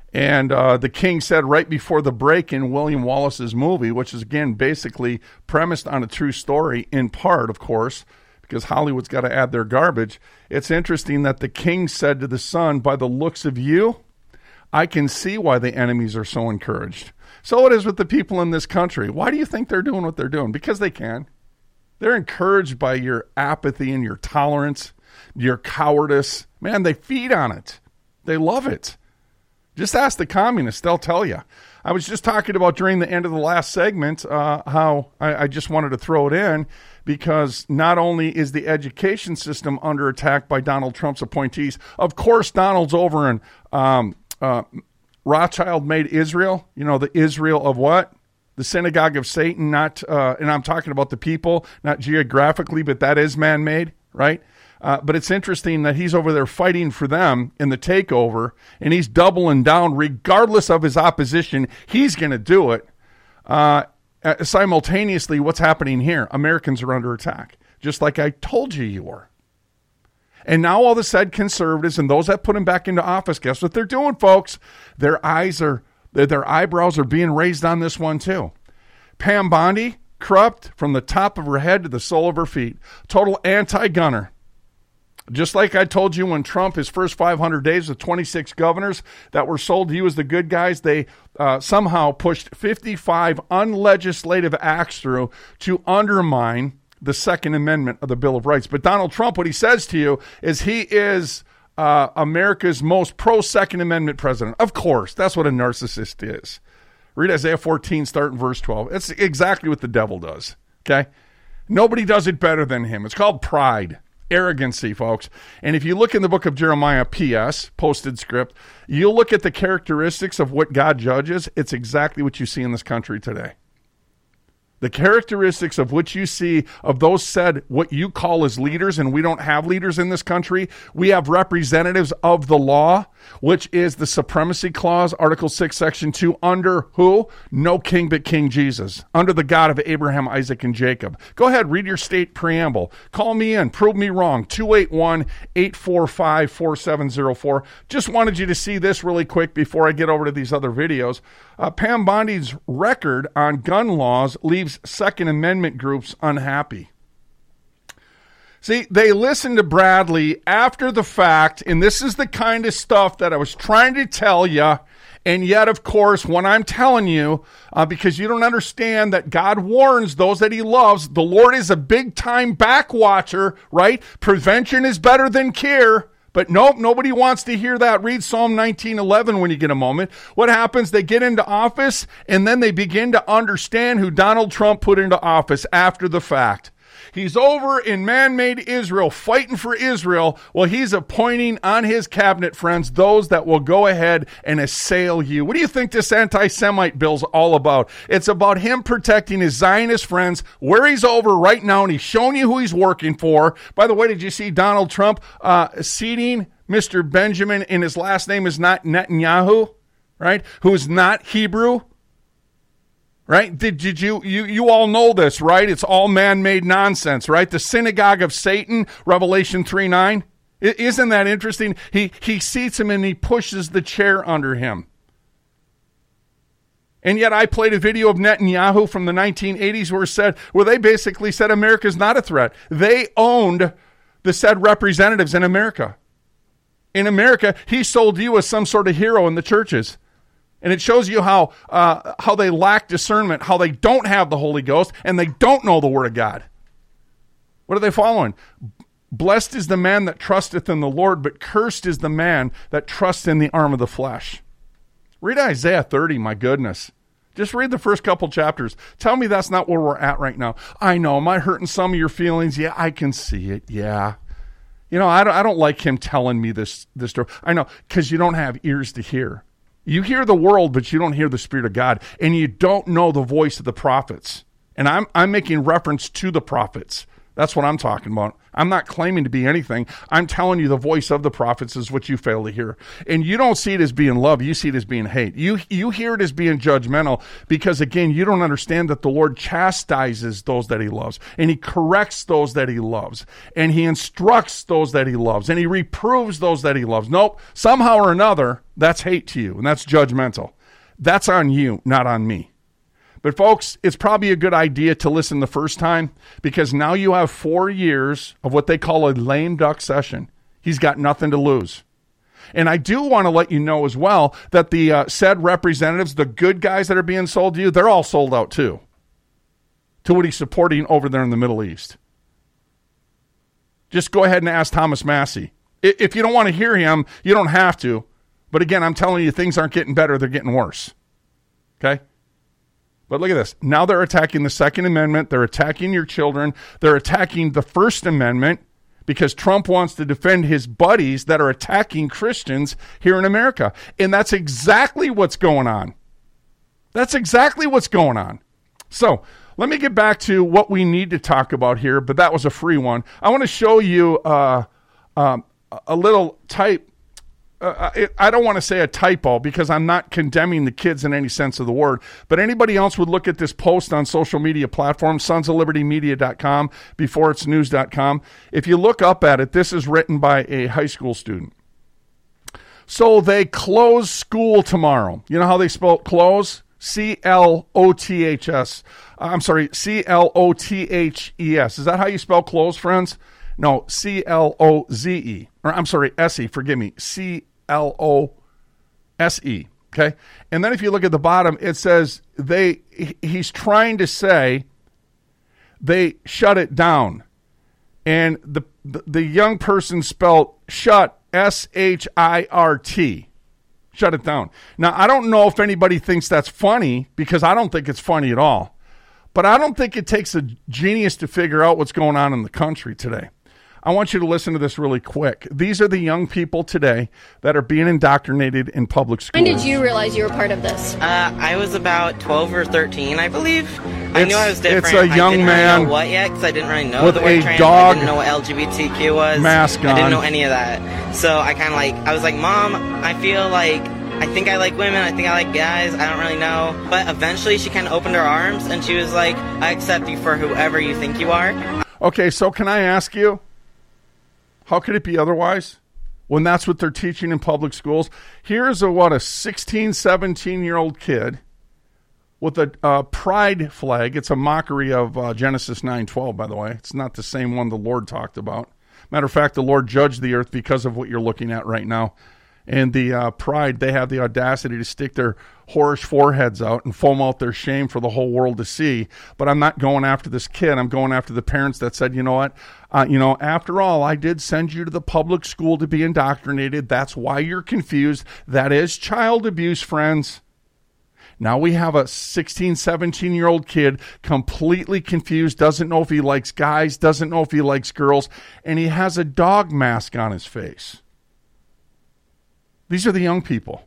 And uh, the king said right before the break in William Wallace's movie, which is, again, basically premised on a true story, in part, of course, because Hollywood's got to add their garbage. It's interesting that the king said to the son, by the looks of you, I can see why the enemies are so encouraged. So it is with the people in this country. Why do you think they're doing what they're doing? Because they can. They're encouraged by your apathy and your tolerance, your cowardice. Man, they feed on it. They love it. Just ask the communists. They'll tell you. I was just talking about during the end of the last segment uh, how I, I just wanted to throw it in because not only is the education system under attack by Donald Trump's appointees, of course, Donald's over in um, uh, Rothschild-made Israel. You know, the Israel of what? The synagogue of Satan, not, uh, and I'm talking about the people, not geographically, but that is man-made, right? Uh, but it's interesting that he's over there fighting for them in the takeover, and he's doubling down regardless of his opposition. He's going to do it. Uh, simultaneously, what's happening here? Americans are under attack, just like I told you you were. And now all the said conservatives and those that put him back into office, guess what they're doing, folks? Their eyes are, their eyebrows are being raised on this one too. Pam Bondi, corrupt from the top of her head to the sole of her feet. Total anti-gunner. Just like I told you when Trump, his first five hundred days with twenty-six governors that were sold to you as the good guys, they uh, somehow pushed fifty-five unlegislative acts through to undermine the Second Amendment of the Bill of Rights. But Donald Trump, what he says to you is he is uh, America's most pro-Second Amendment president. Of course, that's what a narcissist is. Read Isaiah fourteen, start in verse twelve. It's exactly what the devil does, okay? Nobody does it better than him. It's called pride. Arrogancy, folks. And if you look in the book of Jeremiah, P S, posted script, you'll look at the characteristics of what God judges. It's exactly what you see in this country today. The characteristics of which you see of those said what you call as leaders, and we don't have leaders in this country. We have representatives of the law, which is the Supremacy Clause, Article six, Section two, under who? No king but King Jesus, under the God of Abraham, Isaac, and Jacob. Go ahead, read your state preamble. Call me in, prove me wrong, two eight one, eight four five, four seven zero four. Just wanted you to see this really quick before I get over to these other videos. Uh, Pam Bondi's record on gun laws leaves Second Amendment groups unhappy. See, they listened to Bradley after the fact, and this is the kind of stuff that I was trying to tell you, and yet, of course, when I'm telling you, uh, because you don't understand that God warns those that he loves, the Lord is a big-time backwatcher, right? Prevention is better than cure. But nope, nobody wants to hear that. Read Psalm nineteen eleven when you get a moment. What happens? They get into office, and then they begin to understand who Donald Trump put into office after the fact. He's over in man-made Israel, fighting for Israel. Well, he's appointing on his cabinet, friends, those that will go ahead and assail you. What do you think this anti-Semite bill's all about? It's about him protecting his Zionist friends where he's over right now, and he's showing you who he's working for. By the way, did you see Donald Trump uh, seating Mister Benjamin, and his last name is not Netanyahu, right? Who is not Hebrew? Right? Did, did you, you, you all know this, right? It's all man-made nonsense, right? The synagogue of Satan, Revelation three nine. Isn't that interesting? He, he seats him and he pushes the chair under him. And yet I played a video of Netanyahu from the nineteen eighties where it said, where they basically said America's not a threat. They owned the said representatives in America. In America, he sold you as some sort of hero in the churches. And it shows you how uh, how they lack discernment, how they don't have the Holy Ghost, and they don't know the Word of God. What are they following? Blessed is the man that trusteth in the Lord, but cursed is the man that trusts in the arm of the flesh. Read Isaiah thirty, my goodness. Just read the first couple chapters. Tell me that's not where we're at right now. I know, am I hurting some of your feelings? Yeah, I can see it, yeah. You know, I don't, I don't like him telling me this, this story. I know, because you don't have ears to hear. You hear the world, but you don't hear the Spirit of God, and you don't know the voice of the prophets. And I'm I'm making reference to the prophets, That's what I'm talking about. I'm not claiming to be anything. I'm telling you the voice of the prophets is what you fail to hear. And you don't see it as being love. You see it as being hate. You you hear it as being judgmental because, again, you don't understand that the Lord chastises those that he loves. And he corrects those that he loves. And he instructs those that he loves. And he reproves those that he loves. Nope. Somehow or another, that's hate to you. And that's judgmental. That's on you, not on me. But folks, it's probably a good idea to listen the first time because now you have four years of what they call a lame duck session. He's got nothing to lose. And I do want to let you know as well that the uh, said representatives, the good guys that are being sold to you, they're all sold out too to what he's supporting over there in the Middle East. Just go ahead and ask Thomas Massey. If you don't want to hear him, you don't have to. But again, I'm telling you, things aren't getting better. They're getting worse. Okay? But look at this. Now they're attacking the Second Amendment. They're attacking your children. They're attacking the First Amendment because Trump wants to defend his buddies that are attacking Christians here in America. And that's exactly what's going on. That's exactly what's going on. So let me get back to what we need to talk about here, but that was a free one. I want to show you uh, um, a little type. Uh, it, I don't want to say a typo because I'm not condemning the kids in any sense of the word, but anybody else would look at this post on social media platforms, sons of liberty media dot com, before it's news dot com. If you look up at it, this is written by a high school student. So they close school tomorrow. You know how they spell close? C L O T H S. I'm sorry, C L O T H E S. Is that how you spell close, friends? No, C L O Z E. Or I'm sorry, S E, forgive me. C L O S E. Okay? And then if you look at the bottom, it says they he's trying to say they shut it down. And the the, the young person spelled shut, S H I R T. Shut it down. Now, I don't know if anybody thinks that's funny because I don't think it's funny at all. But I don't think it takes a genius to figure out what's going on in the country today. I want you to listen to this really quick. These are the young people today that are being indoctrinated in public schools. When did you realize you were part of this? Uh, I was about twelve or thirteen, I believe. I It's- knew I was different. it's a young I didn't man really know what yet, because I didn't really know with the word a trans. dog I didn't know what L G B T Q was. mask I didn't on. know any of that. So I kind of like, I was like, Mom, I feel like, I think I like women, I think I like guys, I don't really know. But eventually she kind of opened her arms, and she was like, I accept you for whoever you think you are. Okay, so can I ask you, how could it be otherwise when that's what they're teaching in public schools? Here's a, what, a sixteen, seventeen-year-old kid with a uh, pride flag. It's a mockery of uh, Genesis nine twelve, by the way. It's not the same one the Lord talked about. Matter of fact, the Lord judged the earth because of what you're looking at right now. And the uh, pride, they have the audacity to stick their whorish foreheads out and foam out their shame for the whole world to see. But I'm not going after this kid. I'm going after the parents that said, you know what? Uh, you know, after all, I did send you to the public school to be indoctrinated. That's why you're confused. That is child abuse, friends. Now we have a sixteen, seventeen-year-old kid completely confused, doesn't know if he likes guys, doesn't know if he likes girls, and he has a dog mask on his face. These are the young people.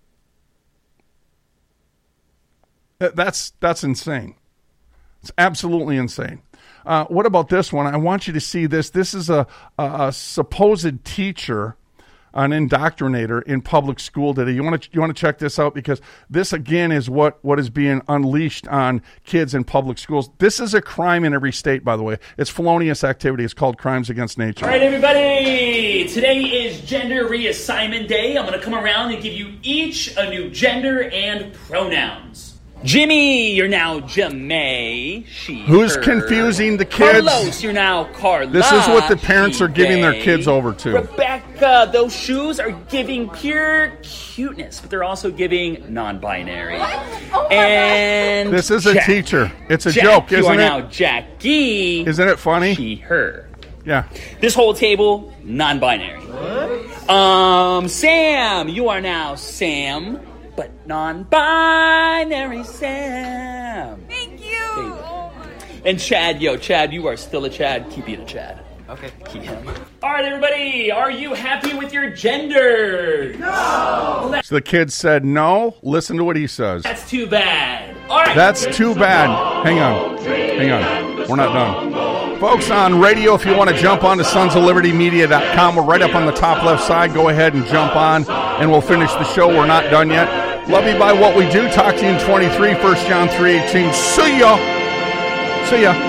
That's that's insane. It's absolutely insane. Uh, what about this one? I want you to see this. This is a, a, a supposed teacher, an indoctrinator in public school today. You want to you want to check this out because this again is what, what is being unleashed on kids in public schools. This is a crime in every state, by the way. It's felonious activity. It's called crimes against nature. All right, everybody. Today is Gender Reassignment Day. I'm going to come around and give you each a new gender and pronouns. Jimmy, you're now Jamae. She, Who's her. confusing the kids? Carlos, you're now Carla. This is what the parents she, are giving their they. kids over to. Rebecca, those shoes are giving pure cuteness, but they're also giving non-binary. Oh and this is a Jack. teacher. It's a Jack, joke, you isn't are it? now Jackie. Isn't it funny? She, her. Yeah. This whole table, non-binary. What? Um, Sam, you are now Sam, but non-binary Sam. Thank you. And Chad, yo, Chad, you are still a Chad. Keep being a Chad. Okay. Keep him. All right, everybody, are you happy with your gender? No. So the kid said no. Listen to what he says. That's too bad. All right. That's too bad. Hang on. Hang on. We're not done. Folks on radio, if you want to jump on to sons of liberty media dot com, we're right up on the top left side. Go ahead and jump on, and we'll finish the show. We're not done yet. Love you by what we do. Talk to you in twenty-three, First John three eighteen. See ya. See ya.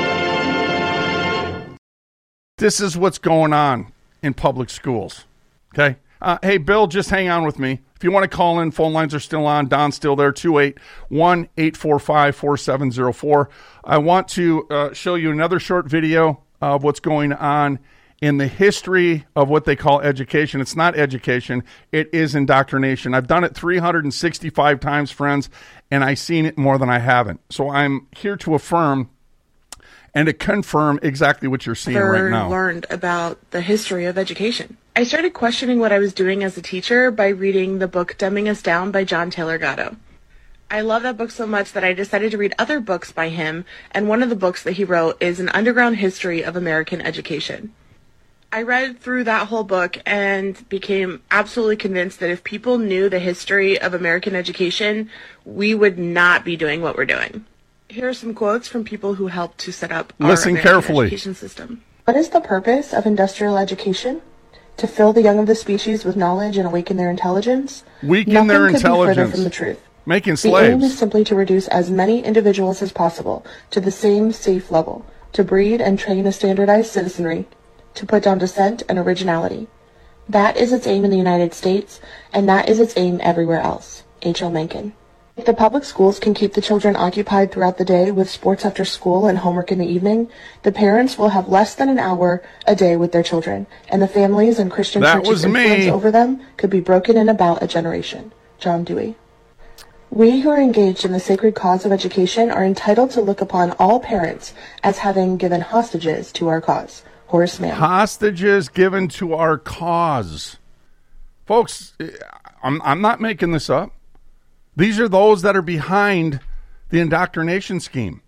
This is what's going on in public schools. Okay? Uh, hey, Bill, just hang on with me. If you want to call in, phone lines are still on. Don's still there, two eight one, eight four five, four seven zero four. I want to uh, show you another short video of what's going on in the history of what they call education. It's not education. It is indoctrination. I've done it three hundred sixty-five times, friends, and I've seen it more than I haven't. So I'm here to affirm and to confirm exactly what you're seeing right now. Learned about the history of education. I started questioning what I was doing as a teacher by reading the book Dumbing Us Down by John Taylor Gatto. I love that book so much that I decided to read other books by him, and one of the books that he wrote is An Underground History of American Education. I read through that whole book and became absolutely convinced that if people knew the history of American education, we would not be doing what we're doing. Here are some quotes from people who helped to set up our Listen American carefully. education system. What is the purpose of industrial education? To fill the young of the species with knowledge and awaken their intelligence? Weaken Nothing their could be further intelligence. from the truth. Making The aim is slaves. simply to reduce as many individuals as possible to the same safe level, to breed and train a standardized citizenry, to put down dissent and originality. That is its aim in the United States, and that is its aim everywhere else. H L Mencken. If the public schools can keep the children occupied throughout the day with sports after school and homework in the evening, the parents will have less than an hour a day with their children, and the families and Christian That churches' was me. influence over them could be broken in about a generation. John Dewey. We who are engaged in the sacred cause of education are entitled to look upon all parents as having given hostages to our cause. Horace Mann. Hostages given to our cause. Folks, I'm, I'm not making this up. These are those that are behind the indoctrination scheme.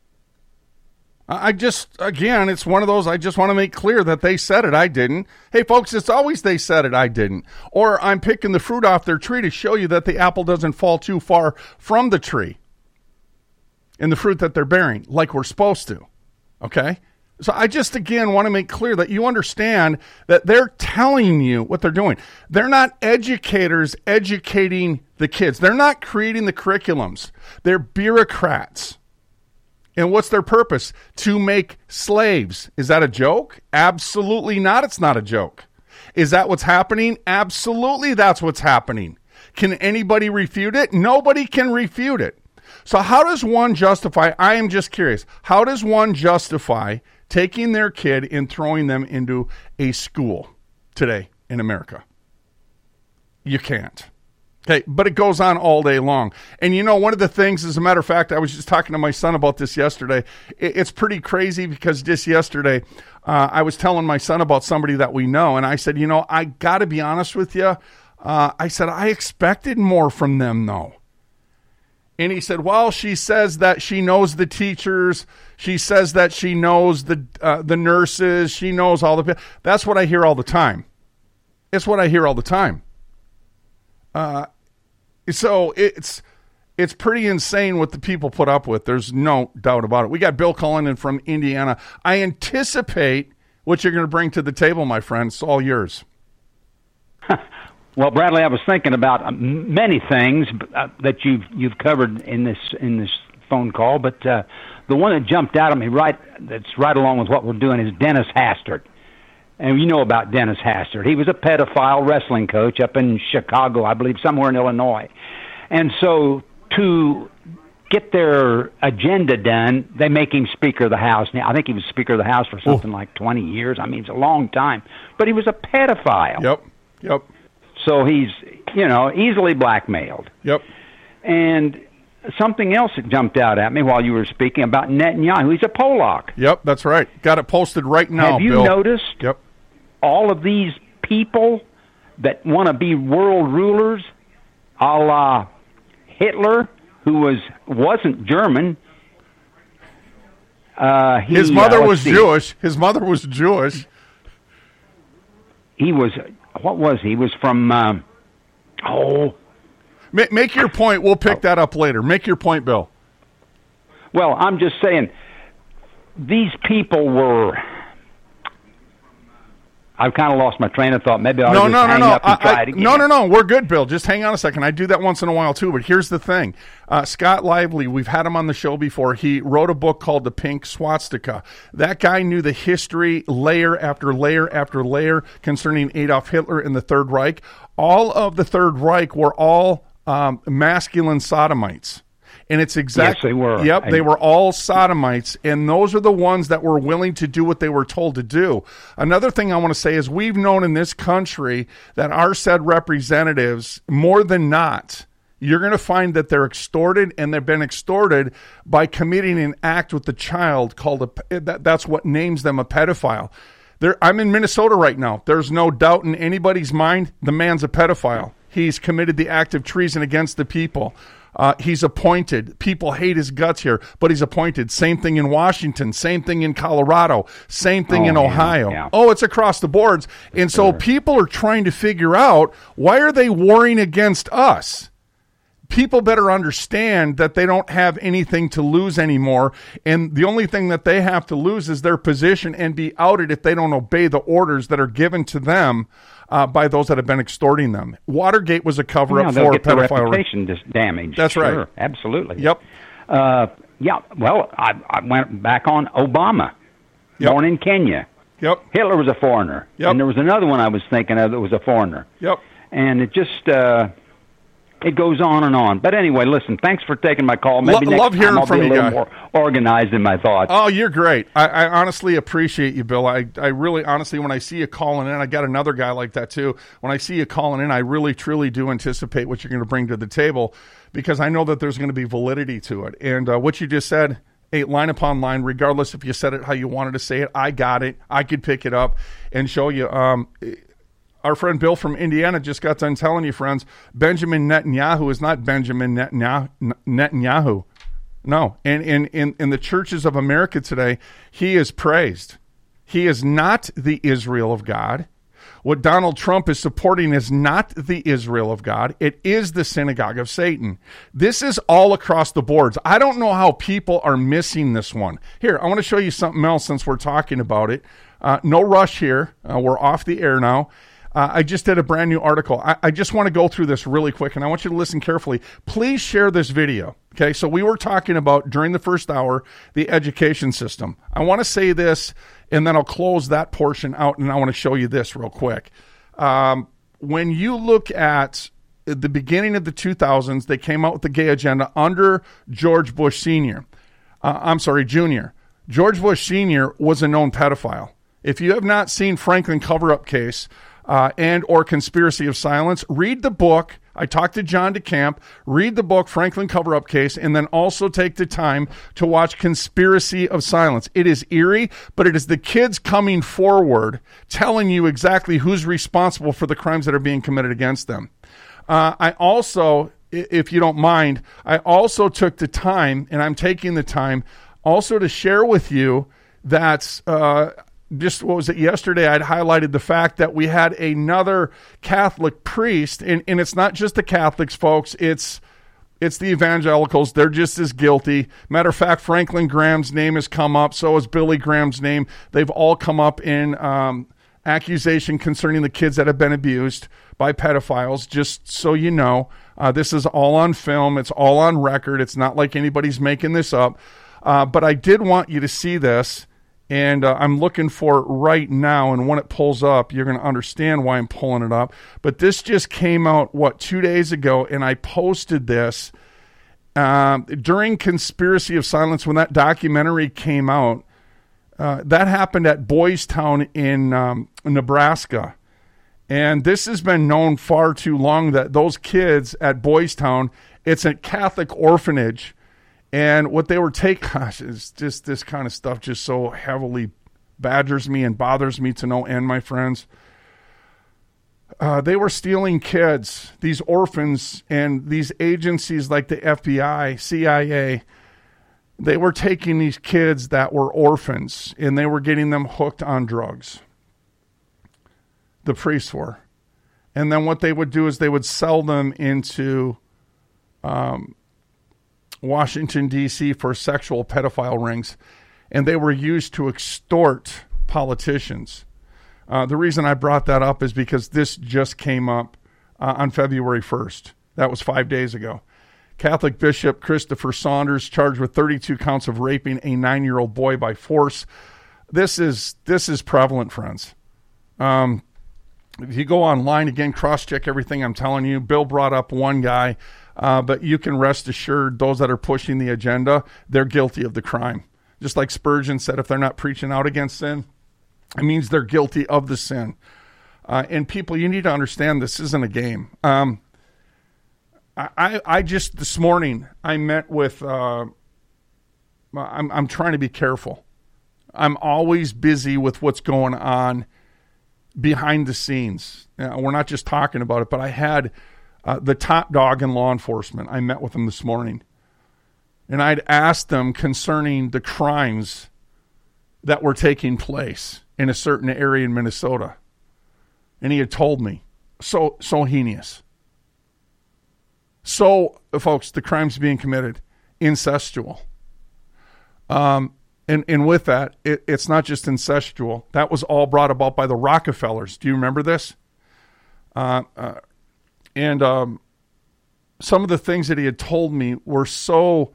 I just, again, it's one of those, I just want to make clear that they said it, I didn't. Hey, folks, it's always they said it, I didn't. Or I'm picking the fruit off their tree to show you that the apple doesn't fall too far from the tree in the fruit that they're bearing, like we're supposed to. Okay? So I just, again, want to make clear that you understand that they're telling you what they're doing. They're not educators educating the kids. They're not creating the curriculums. They're bureaucrats. And what's their purpose? To make slaves. Is that a joke? Absolutely not. It's not a joke. Is that what's happening? Absolutely that's what's happening. Can anybody refute it? Nobody can refute it. So how does one justify, I am just curious, how does one justify taking their kid and throwing them into a school today in America? You can't. Okay, but it goes on all day long. And you know, one of the things, as a matter of fact, I was just talking to my son about this yesterday. It's pretty crazy because just yesterday, uh, I was telling my son about somebody that we know, and I said, you know, I got to be honest with you. Uh, I said, I expected more from them, though. And he said, well, she says that she knows the teachers. She says that she knows the uh, the nurses. She knows all the people. That's what I hear all the time. It's what I hear all the time. Uh, so it's it's pretty insane what the people put up with. There's no doubt about it. We got Bill calling in from Indiana. I anticipate what you're going to bring to the table, my friend. It's all yours. Well, Bradley, I was thinking about many things uh, that you've you've covered in this in this phone call, but uh, the one that jumped out at me right that's right along with what we're doing is Dennis Hastert. And you know about Dennis Hastert. He was a pedophile wrestling coach up in Chicago, I believe, somewhere in Illinois. And so to get their agenda done, they make him Speaker of the House. Now, I think he was Speaker of the House for something Ooh. like twenty years. I mean, it's a long time. But he was a pedophile. Yep, yep. So he's, you know, easily blackmailed. Yep. And something else that jumped out at me while you were speaking about Netanyahu. He's a Polak. Yep, that's right. Got it posted right now, Have you Bill. noticed Yep. all of these people that want to be world rulers, a la Hitler, who was, wasn't German. Uh, he, His mother uh, was see. Jewish. His mother was Jewish. He was, what was he? He was from, um, oh. Make, make your point. We'll pick oh. that up later. Make your point, Bill. Well, I'm just saying, these people were. I've kind of lost my train of thought. Maybe I'll no, just no, hang no, no. up and I, try I, it again. No, no, no. We're good, Bill. Just hang on a second. I do that once in a while, too. But here's the thing. Uh, Scott Lively, we've had him on the show before. He wrote a book called The Pink Swastika. That guy knew the history layer after layer after layer concerning Adolf Hitler and the Third Reich. All of the Third Reich were all um, masculine sodomites. And it's exactly, yes, they were. Yep, I, they were all sodomites, and those are the ones that were willing to do what they were told to do. Another thing I want to say is we've known in this country that our said representatives, more than not, you're going to find that they're extorted, and they've been extorted by committing an act with the child called a, that, that's what names them a pedophile. There, I'm in Minnesota right now. There's no doubt in anybody's mind the man's a pedophile. He's committed the act of treason against the people. Uh, he's appointed. People hate his guts here, but he's appointed. Same thing in Washington. Same thing in Colorado. Same thing oh, in Ohio. Yeah, yeah. Oh, it's across the boards. And so people are trying to figure out, why are they warring against us? People better understand that they don't have anything to lose anymore, and the only thing that they have to lose is their position and be outed if they don't obey the orders that are given to them uh, by those that have been extorting them. Watergate was a cover-up yeah, for get pedophile. Their reputation just damaged. That's sure, right. Absolutely. Yep. Uh, yeah. Well, I, I went back on Obama, yep. born in Kenya. Yep. Hitler was a foreigner. Yep. And there was another one I was thinking of that was a foreigner. Yep. And it just. Uh, It goes on and on. But anyway, listen, thanks for taking my call. Maybe Lo- next love hearing time I'll from be a you, little guy. more organized in my thoughts. Oh, you're great. I, I honestly appreciate you, Bill. I, I really, honestly, when I see you calling in, I got another guy like that too. When I see you calling in, I really, truly do anticipate what you're going to bring to the table, because I know that there's going to be validity to it. And uh, what you just said, hey, line upon line, regardless if you said it how you wanted to say it, I got it. I could pick it up and show you. Um, Our friend Bill from Indiana just got done telling you, friends, Benjamin Netanyahu is not Benjamin Netanyahu. Netanyahu. No. And in, in, in the churches of America today, he is praised. He is not the Israel of God. What Donald Trump is supporting is not the Israel of God. It is the synagogue of Satan. This is all across the boards. I don't know how people are missing this one. Here, I want to show you something else since we're talking about it. Uh, no rush here. Uh, we're off the air now. Uh, I just did a brand new article. I, I just want to go through this really quick, and I want you to listen carefully. Please share this video. Okay, so we were talking about, during the first hour, the education system. I want to say this, and then I'll close that portion out, and I want to show you this real quick. Um, when you look at the beginning of the two thousands, they came out with the gay agenda under George Bush Senior Uh, I'm sorry, Junior George Bush Senior was a known pedophile. If you have not seen Franklin Cover-Up Case, Uh, and or Conspiracy of Silence, read the book. I talked to John DeCamp. Read the book, Franklin Cover-Up Case, and then also take the time to watch Conspiracy of Silence. It is eerie, but it is the kids coming forward telling you exactly who's responsible for the crimes that are being committed against them. Uh, I also, if you don't mind, I also took the time, and I'm taking the time also to share with you that... Uh, Just, what was it, yesterday I'd highlighted the fact that we had another Catholic priest, and, and it's not just the Catholics, folks, it's it's the evangelicals. They're just as guilty. Matter of fact, Franklin Graham's name has come up, so has Billy Graham's name. They've all come up in um, accusation concerning the kids that have been abused by pedophiles, just so you know. Uh, this is all on film. It's all on record. It's not like anybody's making this up. Uh, but I did want you to see this. And uh, I'm looking for it right now, and when it pulls up, you're going to understand why I'm pulling it up. But this just came out, what, two days ago, and I posted this uh, during Conspiracy of Silence when that documentary came out. Uh, that happened at Boys Town in um, Nebraska. And this has been known far too long that those kids at Boys Town, it's a Catholic orphanage. And what they were taking, gosh, it's just this kind of stuff just so heavily badgers me and bothers me to no end, my friends. Uh, they were stealing kids, these orphans, and these agencies like the F B I, C I A. They were taking these kids that were orphans, and they were getting them hooked on drugs. The priests were. And then what they would do is they would sell them into... Um, Washington, D C for sexual pedophile rings. and they were used to extort politicians. Uh, the reason I brought that up is because this just came up uh, on February first. That was five days ago. Catholic Bishop Christopher Saunders charged with thirty-two counts of raping a nine-year-old boy by force. This is this is prevalent, friends. Um, if you go online, again, cross-check everything I'm telling you. Bill brought up one guy, uh, but you can rest assured those that are pushing the agenda, they're guilty of the crime. Just like Spurgeon said, if they're not preaching out against sin, it means they're guilty of the sin. Uh, and people, you need to understand this isn't a game. Um, I, I just, this morning, I met with, uh, I'm, I'm trying to be careful. I'm always busy with what's going on behind the scenes. You know, we're not just talking about it, but I had uh, the top dog in law enforcement. I met with him this morning. And I'd asked them concerning the crimes that were taking place in a certain area in Minnesota. And he had told me, so so heinous. So, folks, the crimes being committed, incestual. Um, and, and with that, it, it's not just incestual. That was all brought about by the Rockefellers. Do you remember this? Uh, uh, and um, some of the things that he had told me were so...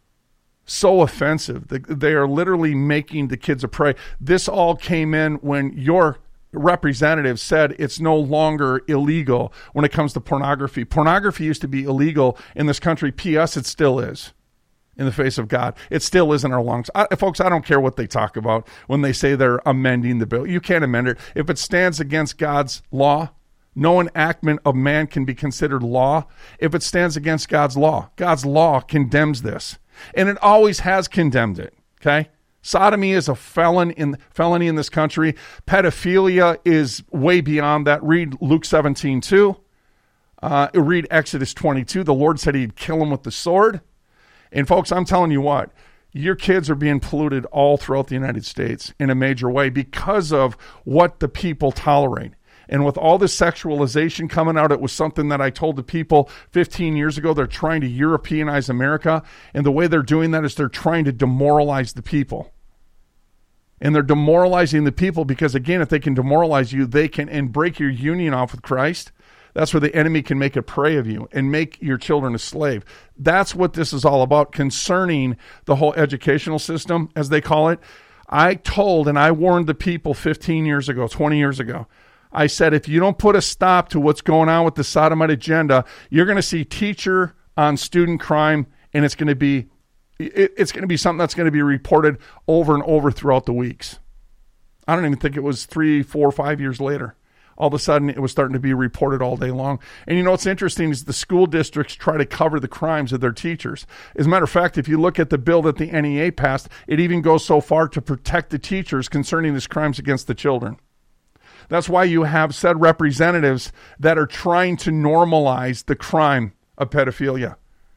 so offensive. They are literally making the kids a prey. This all came in when your representative said it's no longer illegal when it comes to pornography. Pornography used to be illegal in this country. P S It still is. In the face of God, it still is in our lungs. I, folks, I don't care what they talk about when they say they're amending the bill. You can't amend it. If it stands against God's law, no enactment of man can be considered law. If it stands against God's law, God's law condemns this. And it always has condemned it, okay? Sodomy is a felon in felony in this country. Pedophilia is way beyond that. Read Luke seventeen two. Uh, read Exodus twenty-two. The Lord said he'd kill him with the sword. And folks, I'm telling you what, your kids are being polluted all throughout the United States in a major way because of what the people tolerate. And with all this sexualization coming out, it was something that I told the people fifteen years ago. They're trying to Europeanize America. And the way they're doing that is they're trying to demoralize the people. And they're demoralizing the people because, again, if they can demoralize you, they can and break your union off with Christ. That's where the enemy can make a prey of you and make your children a slave. That's what this is all about concerning the whole educational system, as they call it. I told and I warned the people fifteen years ago, twenty years ago. I said, if you don't put a stop to what's going on with the sodomite agenda, you're going to see teacher on student crime, and it's going to be it, it's going to be something that's going to be reported over and over throughout the weeks. I don't even think it was three, four, five years later. All of a sudden, it was starting to be reported all day long. And you know what's interesting is the school districts try to cover the crimes of their teachers. As a matter of fact, if you look at the bill that the N E A passed, it even goes so far to protect the teachers concerning these crimes against the children. That's why you have said representatives that are trying to normalize the crime of pedophilia.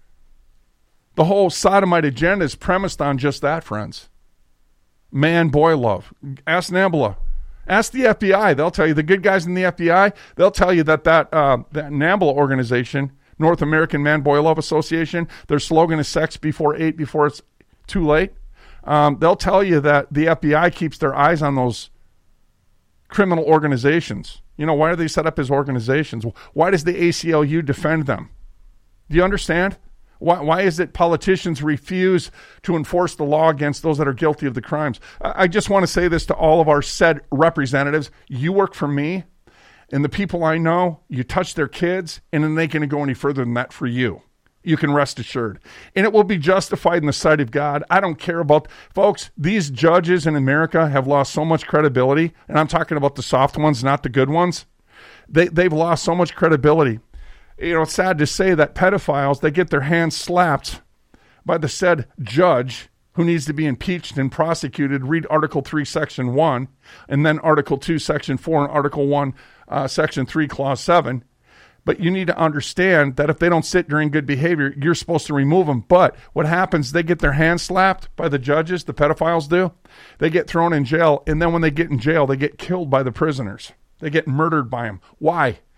The whole sodomite agenda is premised on just that, friends. Man-boy love. Ask NAMBLA. Ask the F B I. They'll tell you, the good guys in the F B I, they'll tell you that that, uh, that NAMBLA organization, North American Man-Boy Love Association, their slogan is sex before eight, before it's too late. Um, they'll tell you that the F B I keeps their eyes on those criminal organizations. You know, why are they set up as organizations? Why does the A C L U defend them? Do you understand? Why, why is it politicians refuse to enforce the law against those that are guilty of the crimes? I, I just want to say this to all of our said representatives. You work for me, and the people I know, you touch their kids, and then they ain't going to go any further than that for you. You can rest assured. And it will be justified in the sight of God. I don't care about... Folks, these judges in America have lost so much credibility, and I'm talking about the soft ones, not the good ones. They, they've lost so much credibility. You know, it's sad to say that pedophiles, they get their hands slapped by the said judge who needs to be impeached and prosecuted. Read Article three, Section one, and then Article two, Section four, and Article one, uh, Section three, Clause seven. But you need to understand that if they don't sit during good behavior, you're supposed to remove them. But what happens, they get their hands slapped by the judges, the pedophiles do. They get thrown in jail, and then when they get in jail, they get killed by the prisoners. They get murdered by them. Why?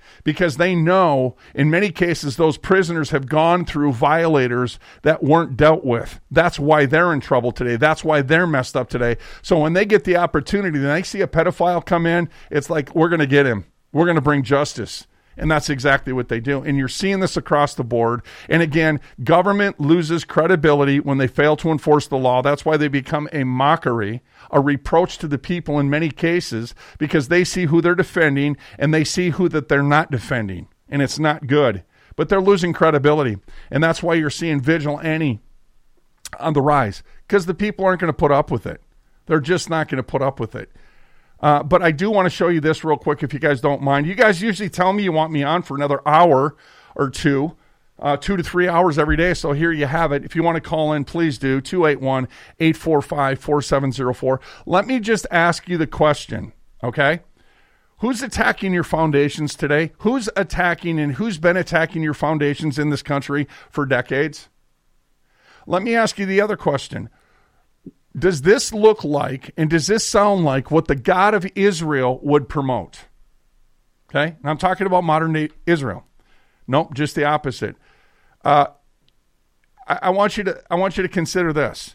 because they know in many cases those prisoners have gone through violators that weren't dealt with. That's why they're in trouble today. That's why they're messed up today. So when they get the opportunity, then they see a pedophile come in, it's like, we're going to get him. We're going to bring justice. And that's exactly what they do. And you're seeing this across the board. And again, government loses credibility when they fail to enforce the law. That's why they become a mockery, a reproach to the people in many cases, because they see who they're defending and they see who that they're not defending. And it's not good. But they're losing credibility. And that's why you're seeing vigilante on the rise, because the people aren't going to put up with it. They're just not going to put up with it. Uh, but I do want to show you this real quick, if you guys don't mind. You guys usually tell me you want me on for another hour or two, uh, two to three hours every day. So here you have it. If you want to call in, please do. two eight one, eight four five, four seven zero four. Let me just ask you the question, okay? Who's attacking your foundations today? Who's attacking and who's been attacking your foundations in this country for decades? Let me ask you the other question. Does this look like, and does this sound like what the God of Israel would promote? Okay? And I'm talking about modern day Israel. Nope, just the opposite. Uh, I, I want you to, I want you to consider this.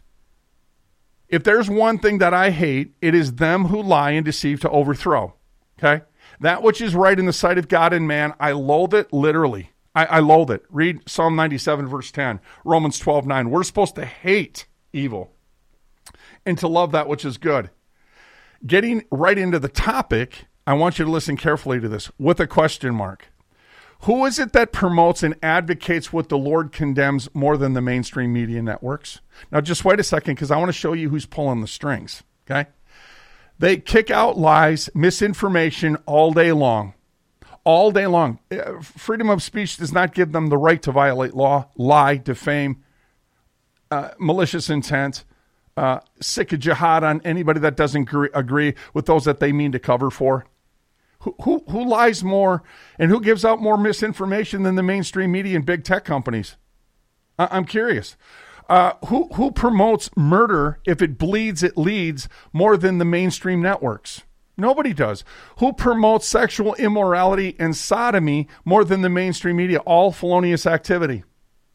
If there's one thing that I hate, it is them who lie and deceive to overthrow. Okay? That which is right in the sight of God and man, I loathe it literally. I, I loathe it. Read Psalm ninety-seven, verse ten, Romans twelve, nine. We're supposed to hate evil and to love that which is good. Getting right into the topic, I want you to listen carefully to this with a question mark. Who is it that promotes and advocates what the Lord condemns more than the mainstream media networks? Now, just wait a second, because I want to show you who's pulling the strings, okay? They kick out lies, misinformation all day long. All day long. Freedom of speech does not give them the right to violate law, lie, defame, uh, malicious intent, Uh, sick of jihad on anybody that doesn't agree, agree with those that they mean to cover for. Who, who, who lies more and who gives out more misinformation than the mainstream media and big tech companies? I, I'm curious. Uh, who, who promotes murder, if it bleeds, it leads, more than the mainstream networks? Nobody does. Who promotes sexual immorality and sodomy more than the mainstream media? All felonious activity.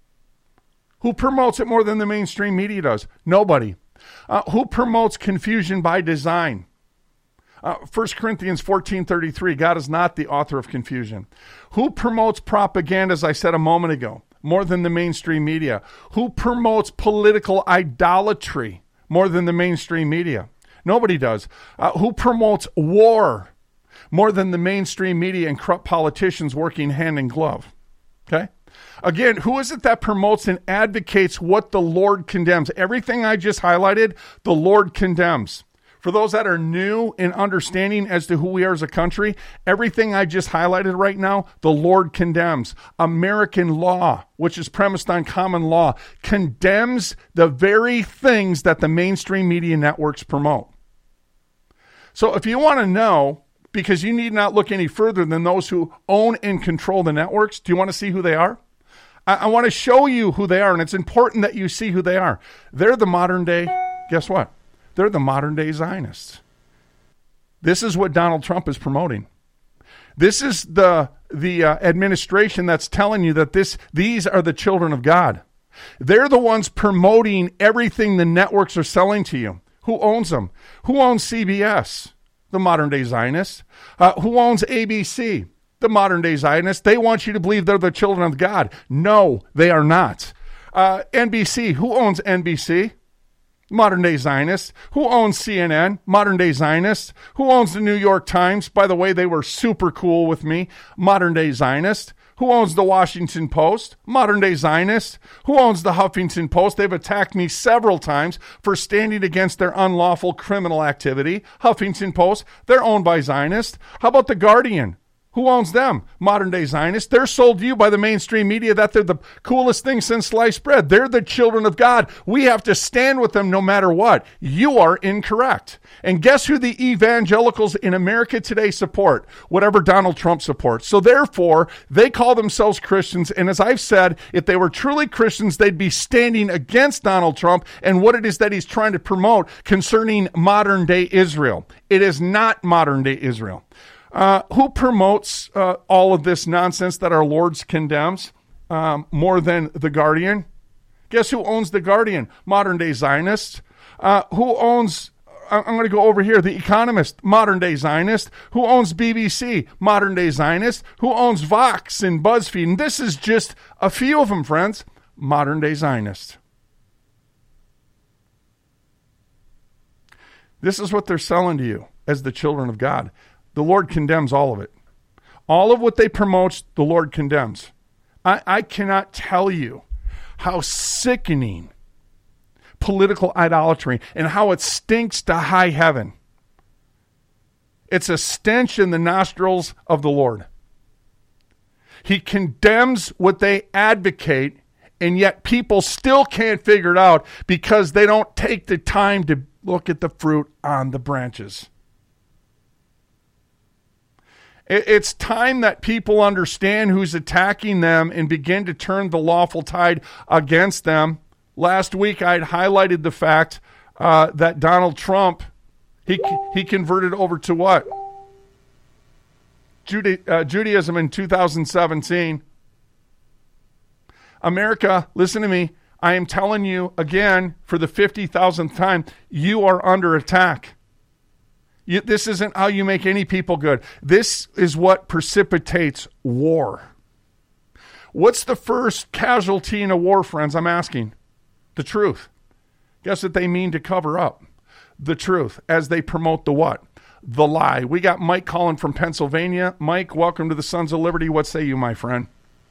Who promotes it more than the mainstream media does? Nobody. Uh, who promotes confusion by design? Uh, First Corinthians fourteen thirty-three, God is not the author of confusion. Who promotes propaganda, as I said a moment ago, more than the mainstream media? Who promotes political idolatry more than the mainstream media? Nobody does. Uh, who promotes war more than the mainstream media and corrupt politicians working hand in glove? Okay? Again, who is it that promotes and advocates what the Lord condemns? Everything I just highlighted, the Lord condemns. For those that are new in understanding as to who we are as a country, everything I just highlighted right now, the Lord condemns. American law, which is premised on common law, condemns the very things that the mainstream media networks promote. So if you want to know, because you need not look any further than those who own and control the networks, do you want to see who they are? I want to show you who they are, and it's important that you see who they are. They're the modern day, guess what? They're the modern day Zionists. This is what Donald Trump is promoting. This is the the uh, administration that's telling you that this these are the children of God. They're the ones promoting everything the networks are selling to you. Who owns them? Who owns C B S? The modern day Zionists. Uh, who owns A B C? The modern day Zionists. They want you to believe they're the children of God. No, they are not. Uh, N B C. Who owns N B C? Modern day Zionists. Who owns C N N? Modern day Zionists. Who owns the New York Times? By the way, they were super cool with me. Modern day Zionists. Who owns the Washington Post? Modern day Zionists. Who owns the Huffington Post? They've attacked me several times for standing against their unlawful criminal activity. Huffington Post, they're owned by Zionists. How about the Guardian? Who owns them? Modern day Zionists. They're sold to you by the mainstream media that they're the coolest thing since sliced bread. They're the children of God. We have to stand with them no matter what. You are incorrect. And guess who the evangelicals in America today support? Whatever Donald Trump supports. So therefore, they call themselves Christians. And as I've said, if they were truly Christians, they'd be standing against Donald Trump and what it is that he's trying to promote concerning modern day Israel. It is not modern day Israel. Uh, who promotes uh, all of this nonsense that our Lord condemns um, more than The Guardian? Guess who owns The Guardian? Modern-day Zionists. Uh, who owns, I'm going to go over here, The Economist, modern-day Zionist. Who owns B B C? Modern-day Zionist. Who owns Vox and BuzzFeed? And this is just a few of them, friends. Modern-day Zionist. This is what they're selling to you as the children of God. The Lord condemns all of it. All of what they promote, the Lord condemns. I, I cannot tell you how sickening political idolatry and how it stinks to high heaven. It's a stench in the nostrils of the Lord. He condemns what they advocate, and yet people still can't figure it out because they don't take the time to look at the fruit on the branches. It's time that people understand who's attacking them and begin to turn the lawful tide against them. Last week, I had highlighted the fact uh, that Donald Trump, he he converted over to what? Juda- uh, Judaism in two thousand seventeen. America, listen to me. I am telling you again for the fifty thousandth time, you are under attack. You, this isn't how you make any people good. This is what precipitates war. What's the first casualty in a war, friends? I'm asking. The truth. Guess what they mean to cover up? The truth. As they promote the what? The lie. We got Mike calling from Pennsylvania. Mike, welcome to the Sons of Liberty. What say you, my friend?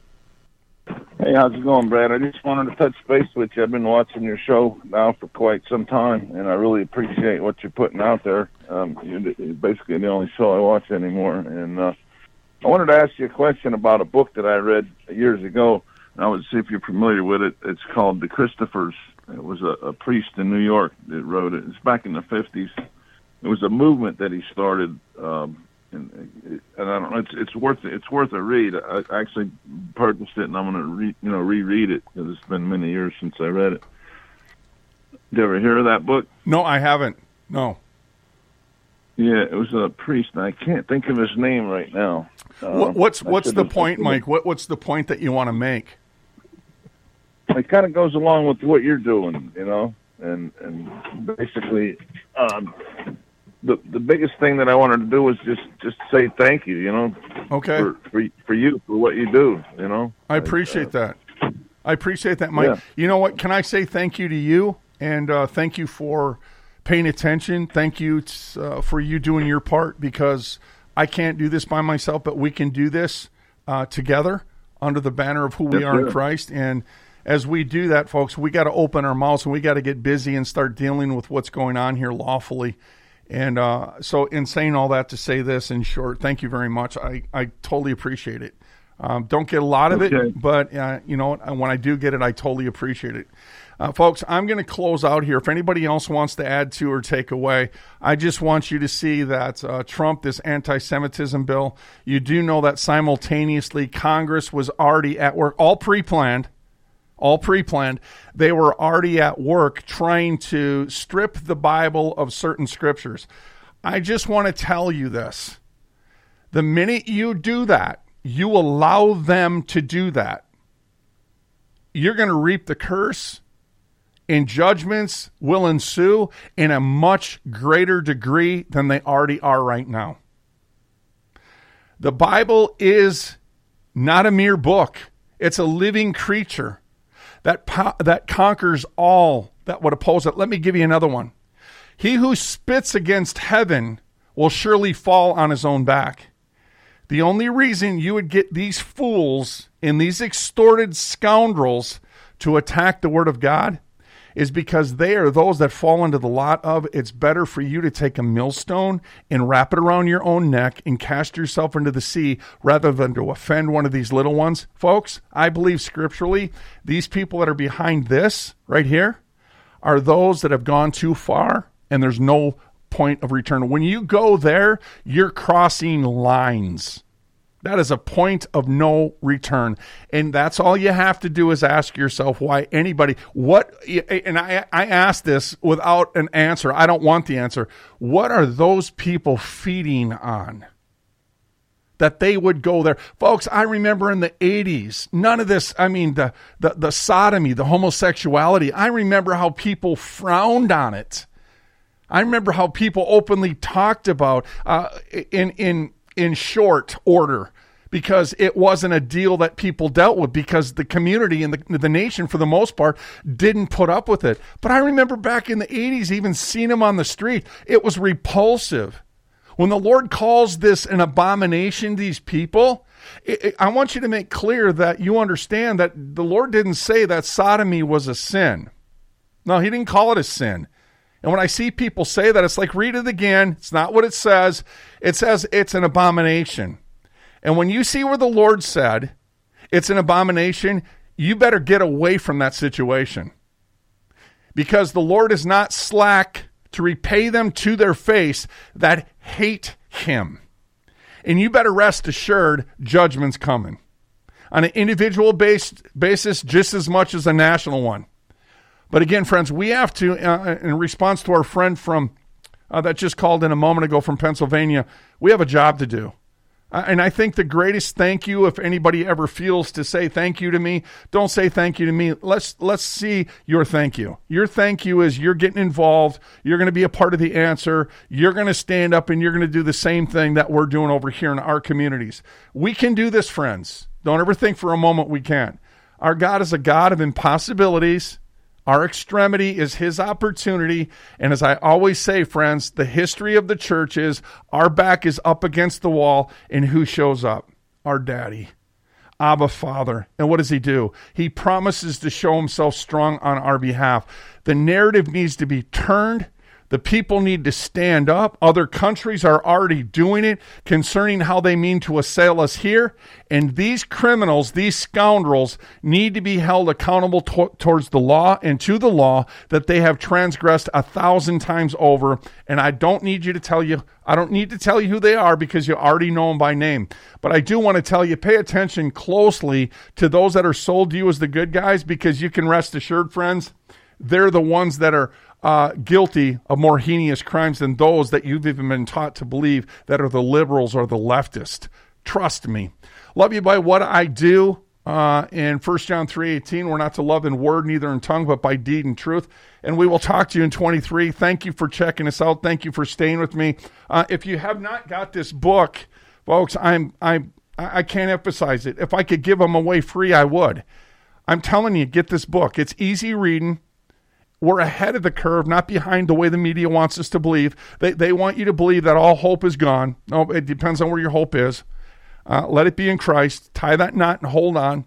Hey, how's it going, Brad? I just wanted to touch base with you. I've been watching your show now for quite some time, and I really appreciate what you're putting out there. Um, you're basically the only show I watch anymore. And uh, I wanted to ask you a question about a book that I read years ago, and I would see if you're familiar with it. It's called The Christophers. It was a, a priest in New York that wrote it. It's back in the fifties. It was a movement that he started, um, and, and I don't know. It's it's worth it's worth a read. I actually purchased it, and I'm going to re, you know reread it because it's been many years since I read it. Did you ever hear of that book? No, I haven't. No. Yeah, it was a priest, and I can't think of his name right now. Uh, what, what's what's the point, Mike? What what's the point that you want to make? It kind of goes along with what you're doing, you know, and and basically, um, the the biggest thing that I wanted to do was just, just say thank you, you know, okay, for for, for you for what you do, you know. I appreciate uh, that. I appreciate that, Mike. Yeah. You know what? Can I say thank you to you and uh, thank you for paying attention. Thank you t- uh, for you doing your part, because I can't do this by myself, but we can do this uh, together under the banner of who we That's are it. in Christ. And as we do that, folks, we got to open our mouths and we got to get busy and start dealing with what's going on here lawfully. And uh, so in saying all that, to say this in short, thank you very much. I, I totally appreciate it. Um, don't get a lot of Okay. it, but uh, you know, when I do get it, I totally appreciate it. Uh, folks, I'm going to close out here. If anybody else wants to add to or take away, I just want you to see that uh, Trump, this anti-Semitism bill, you do know that simultaneously Congress was already at work, all pre-planned, all pre-planned. They were already at work trying to strip the Bible of certain scriptures. I just want to tell you this. The minute you do that, you allow them to do that, you're going to reap the curse, and judgments will ensue in a much greater degree than they already are right now. The Bible is not a mere book. It's a living creature that po- that conquers all that would oppose it. Let me give you another one. He who spits against heaven will surely fall on his own back. The only reason you would get these fools and these extorted scoundrels to attack the word of God is because they are those that fall into the lot of, it's better for you to take a millstone and wrap it around your own neck and cast yourself into the sea rather than to offend one of these little ones. Folks, I believe scripturally, these people that are behind this right here are those that have gone too far, and there's no point of return. When you go there, you're crossing lines. That is a point of no return. And that's all you have to do is ask yourself why anybody, what, and I, I ask this without an answer. I don't want the answer. What are those people feeding on? that they would go there. Folks, I remember in the eighties, none of this, I mean, the, the, the sodomy, the homosexuality, I remember how people frowned on it. I remember how people openly talked about uh, in in in short order, because it wasn't a deal that people dealt with, because the community and the, the nation, for the most part, didn't put up with it. But I remember back in the eighties, even seeing them on the street, it was repulsive. When the Lord calls this an abomination, these people, it, it, I want you to make clear that you understand that the Lord didn't say that sodomy was a sin. No, he didn't call it a sin. And when I see people say that, it's like, read it again. It's not what it says. It says it's an abomination. And when you see where the Lord said it's an abomination, you better get away from that situation. Because the Lord is not slack to repay them to their face that hate him. And you better rest assured judgment's coming. On an individual based basis, just as much as a national one. But again, friends, we have to, uh, in response to our friend from uh, that just called in a moment ago from Pennsylvania, we have a job to do. Uh, and I think the greatest thank you, if anybody ever feels to say thank you to me, don't say thank you to me. Let's let's see your thank you. Your thank you is you're getting involved. You're going to be a part of the answer. You're going to stand up and you're going to do the same thing that we're doing over here in our communities. We can do this, friends. Don't ever think for a moment we can't. Our God is a God of impossibilities. Our extremity is his opportunity. And as I always say, friends, the history of the church is our back is up against the wall, and who shows up? Our daddy, Abba Father. And what does he do? He promises to show himself strong on our behalf. The narrative needs to be turned. The people need to stand up. Other countries are already doing it concerning how they mean to assail us here. And these criminals, these scoundrels, need to be held accountable to- towards the law and to the law that they have transgressed a thousand times over. And I don't need you to tell you, I don't need to tell you who they are because you already know them by name. But I do want to tell you, pay attention closely to those that are sold to you as the good guys, because you can rest assured, friends, they're the ones that are Uh, guilty of more heinous crimes than those that you've even been taught to believe that are the liberals or the leftist. Trust me. Love you by what I do. Uh, in First John three eighteen, we're not to love in word, neither in tongue, but by deed and truth. And we will talk to you in twenty-three. Thank you for checking us out. Thank you for staying with me. Uh, if you have not got this book, folks, I'm, I'm, I can't emphasize it. If I could give them away free, I would. I'm telling you, get this book. It's easy reading. We're ahead of the curve, not behind the way the media wants us to believe. They they want you to believe that all hope is gone. No, it depends on where your hope is. Uh, let it be in Christ. Tie that knot and hold on.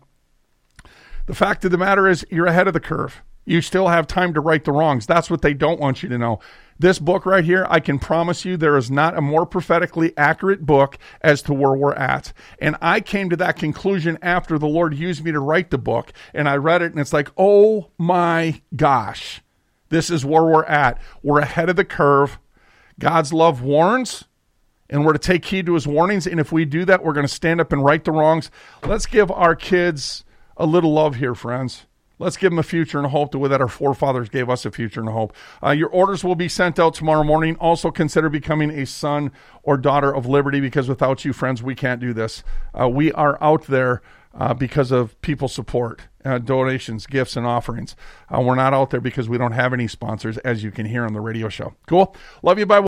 The fact of the matter is you're ahead of the curve. You still have time to right the wrongs. That's what they don't want you to know. This book right here, I can promise you there is not a more prophetically accurate book as to where we're at. And I came to that conclusion after the Lord used me to write the book. And I read it and it's like, oh my gosh, this is where we're at. We're ahead of the curve. God's love warns, and we're to take heed to his warnings. And if we do that, we're going to stand up and right the wrongs. Let's give our kids a little love here, friends. Let's give them a future and a hope the way that our forefathers gave us a future and a hope. Uh, your orders will be sent out tomorrow morning. Also consider becoming a son or daughter of liberty, because without you, friends, we can't do this. Uh, we are out there uh, because of people's support, uh, donations, gifts, and offerings. Uh, we're not out there because we don't have any sponsors, as you can hear on the radio show. Cool? Love you. Bye.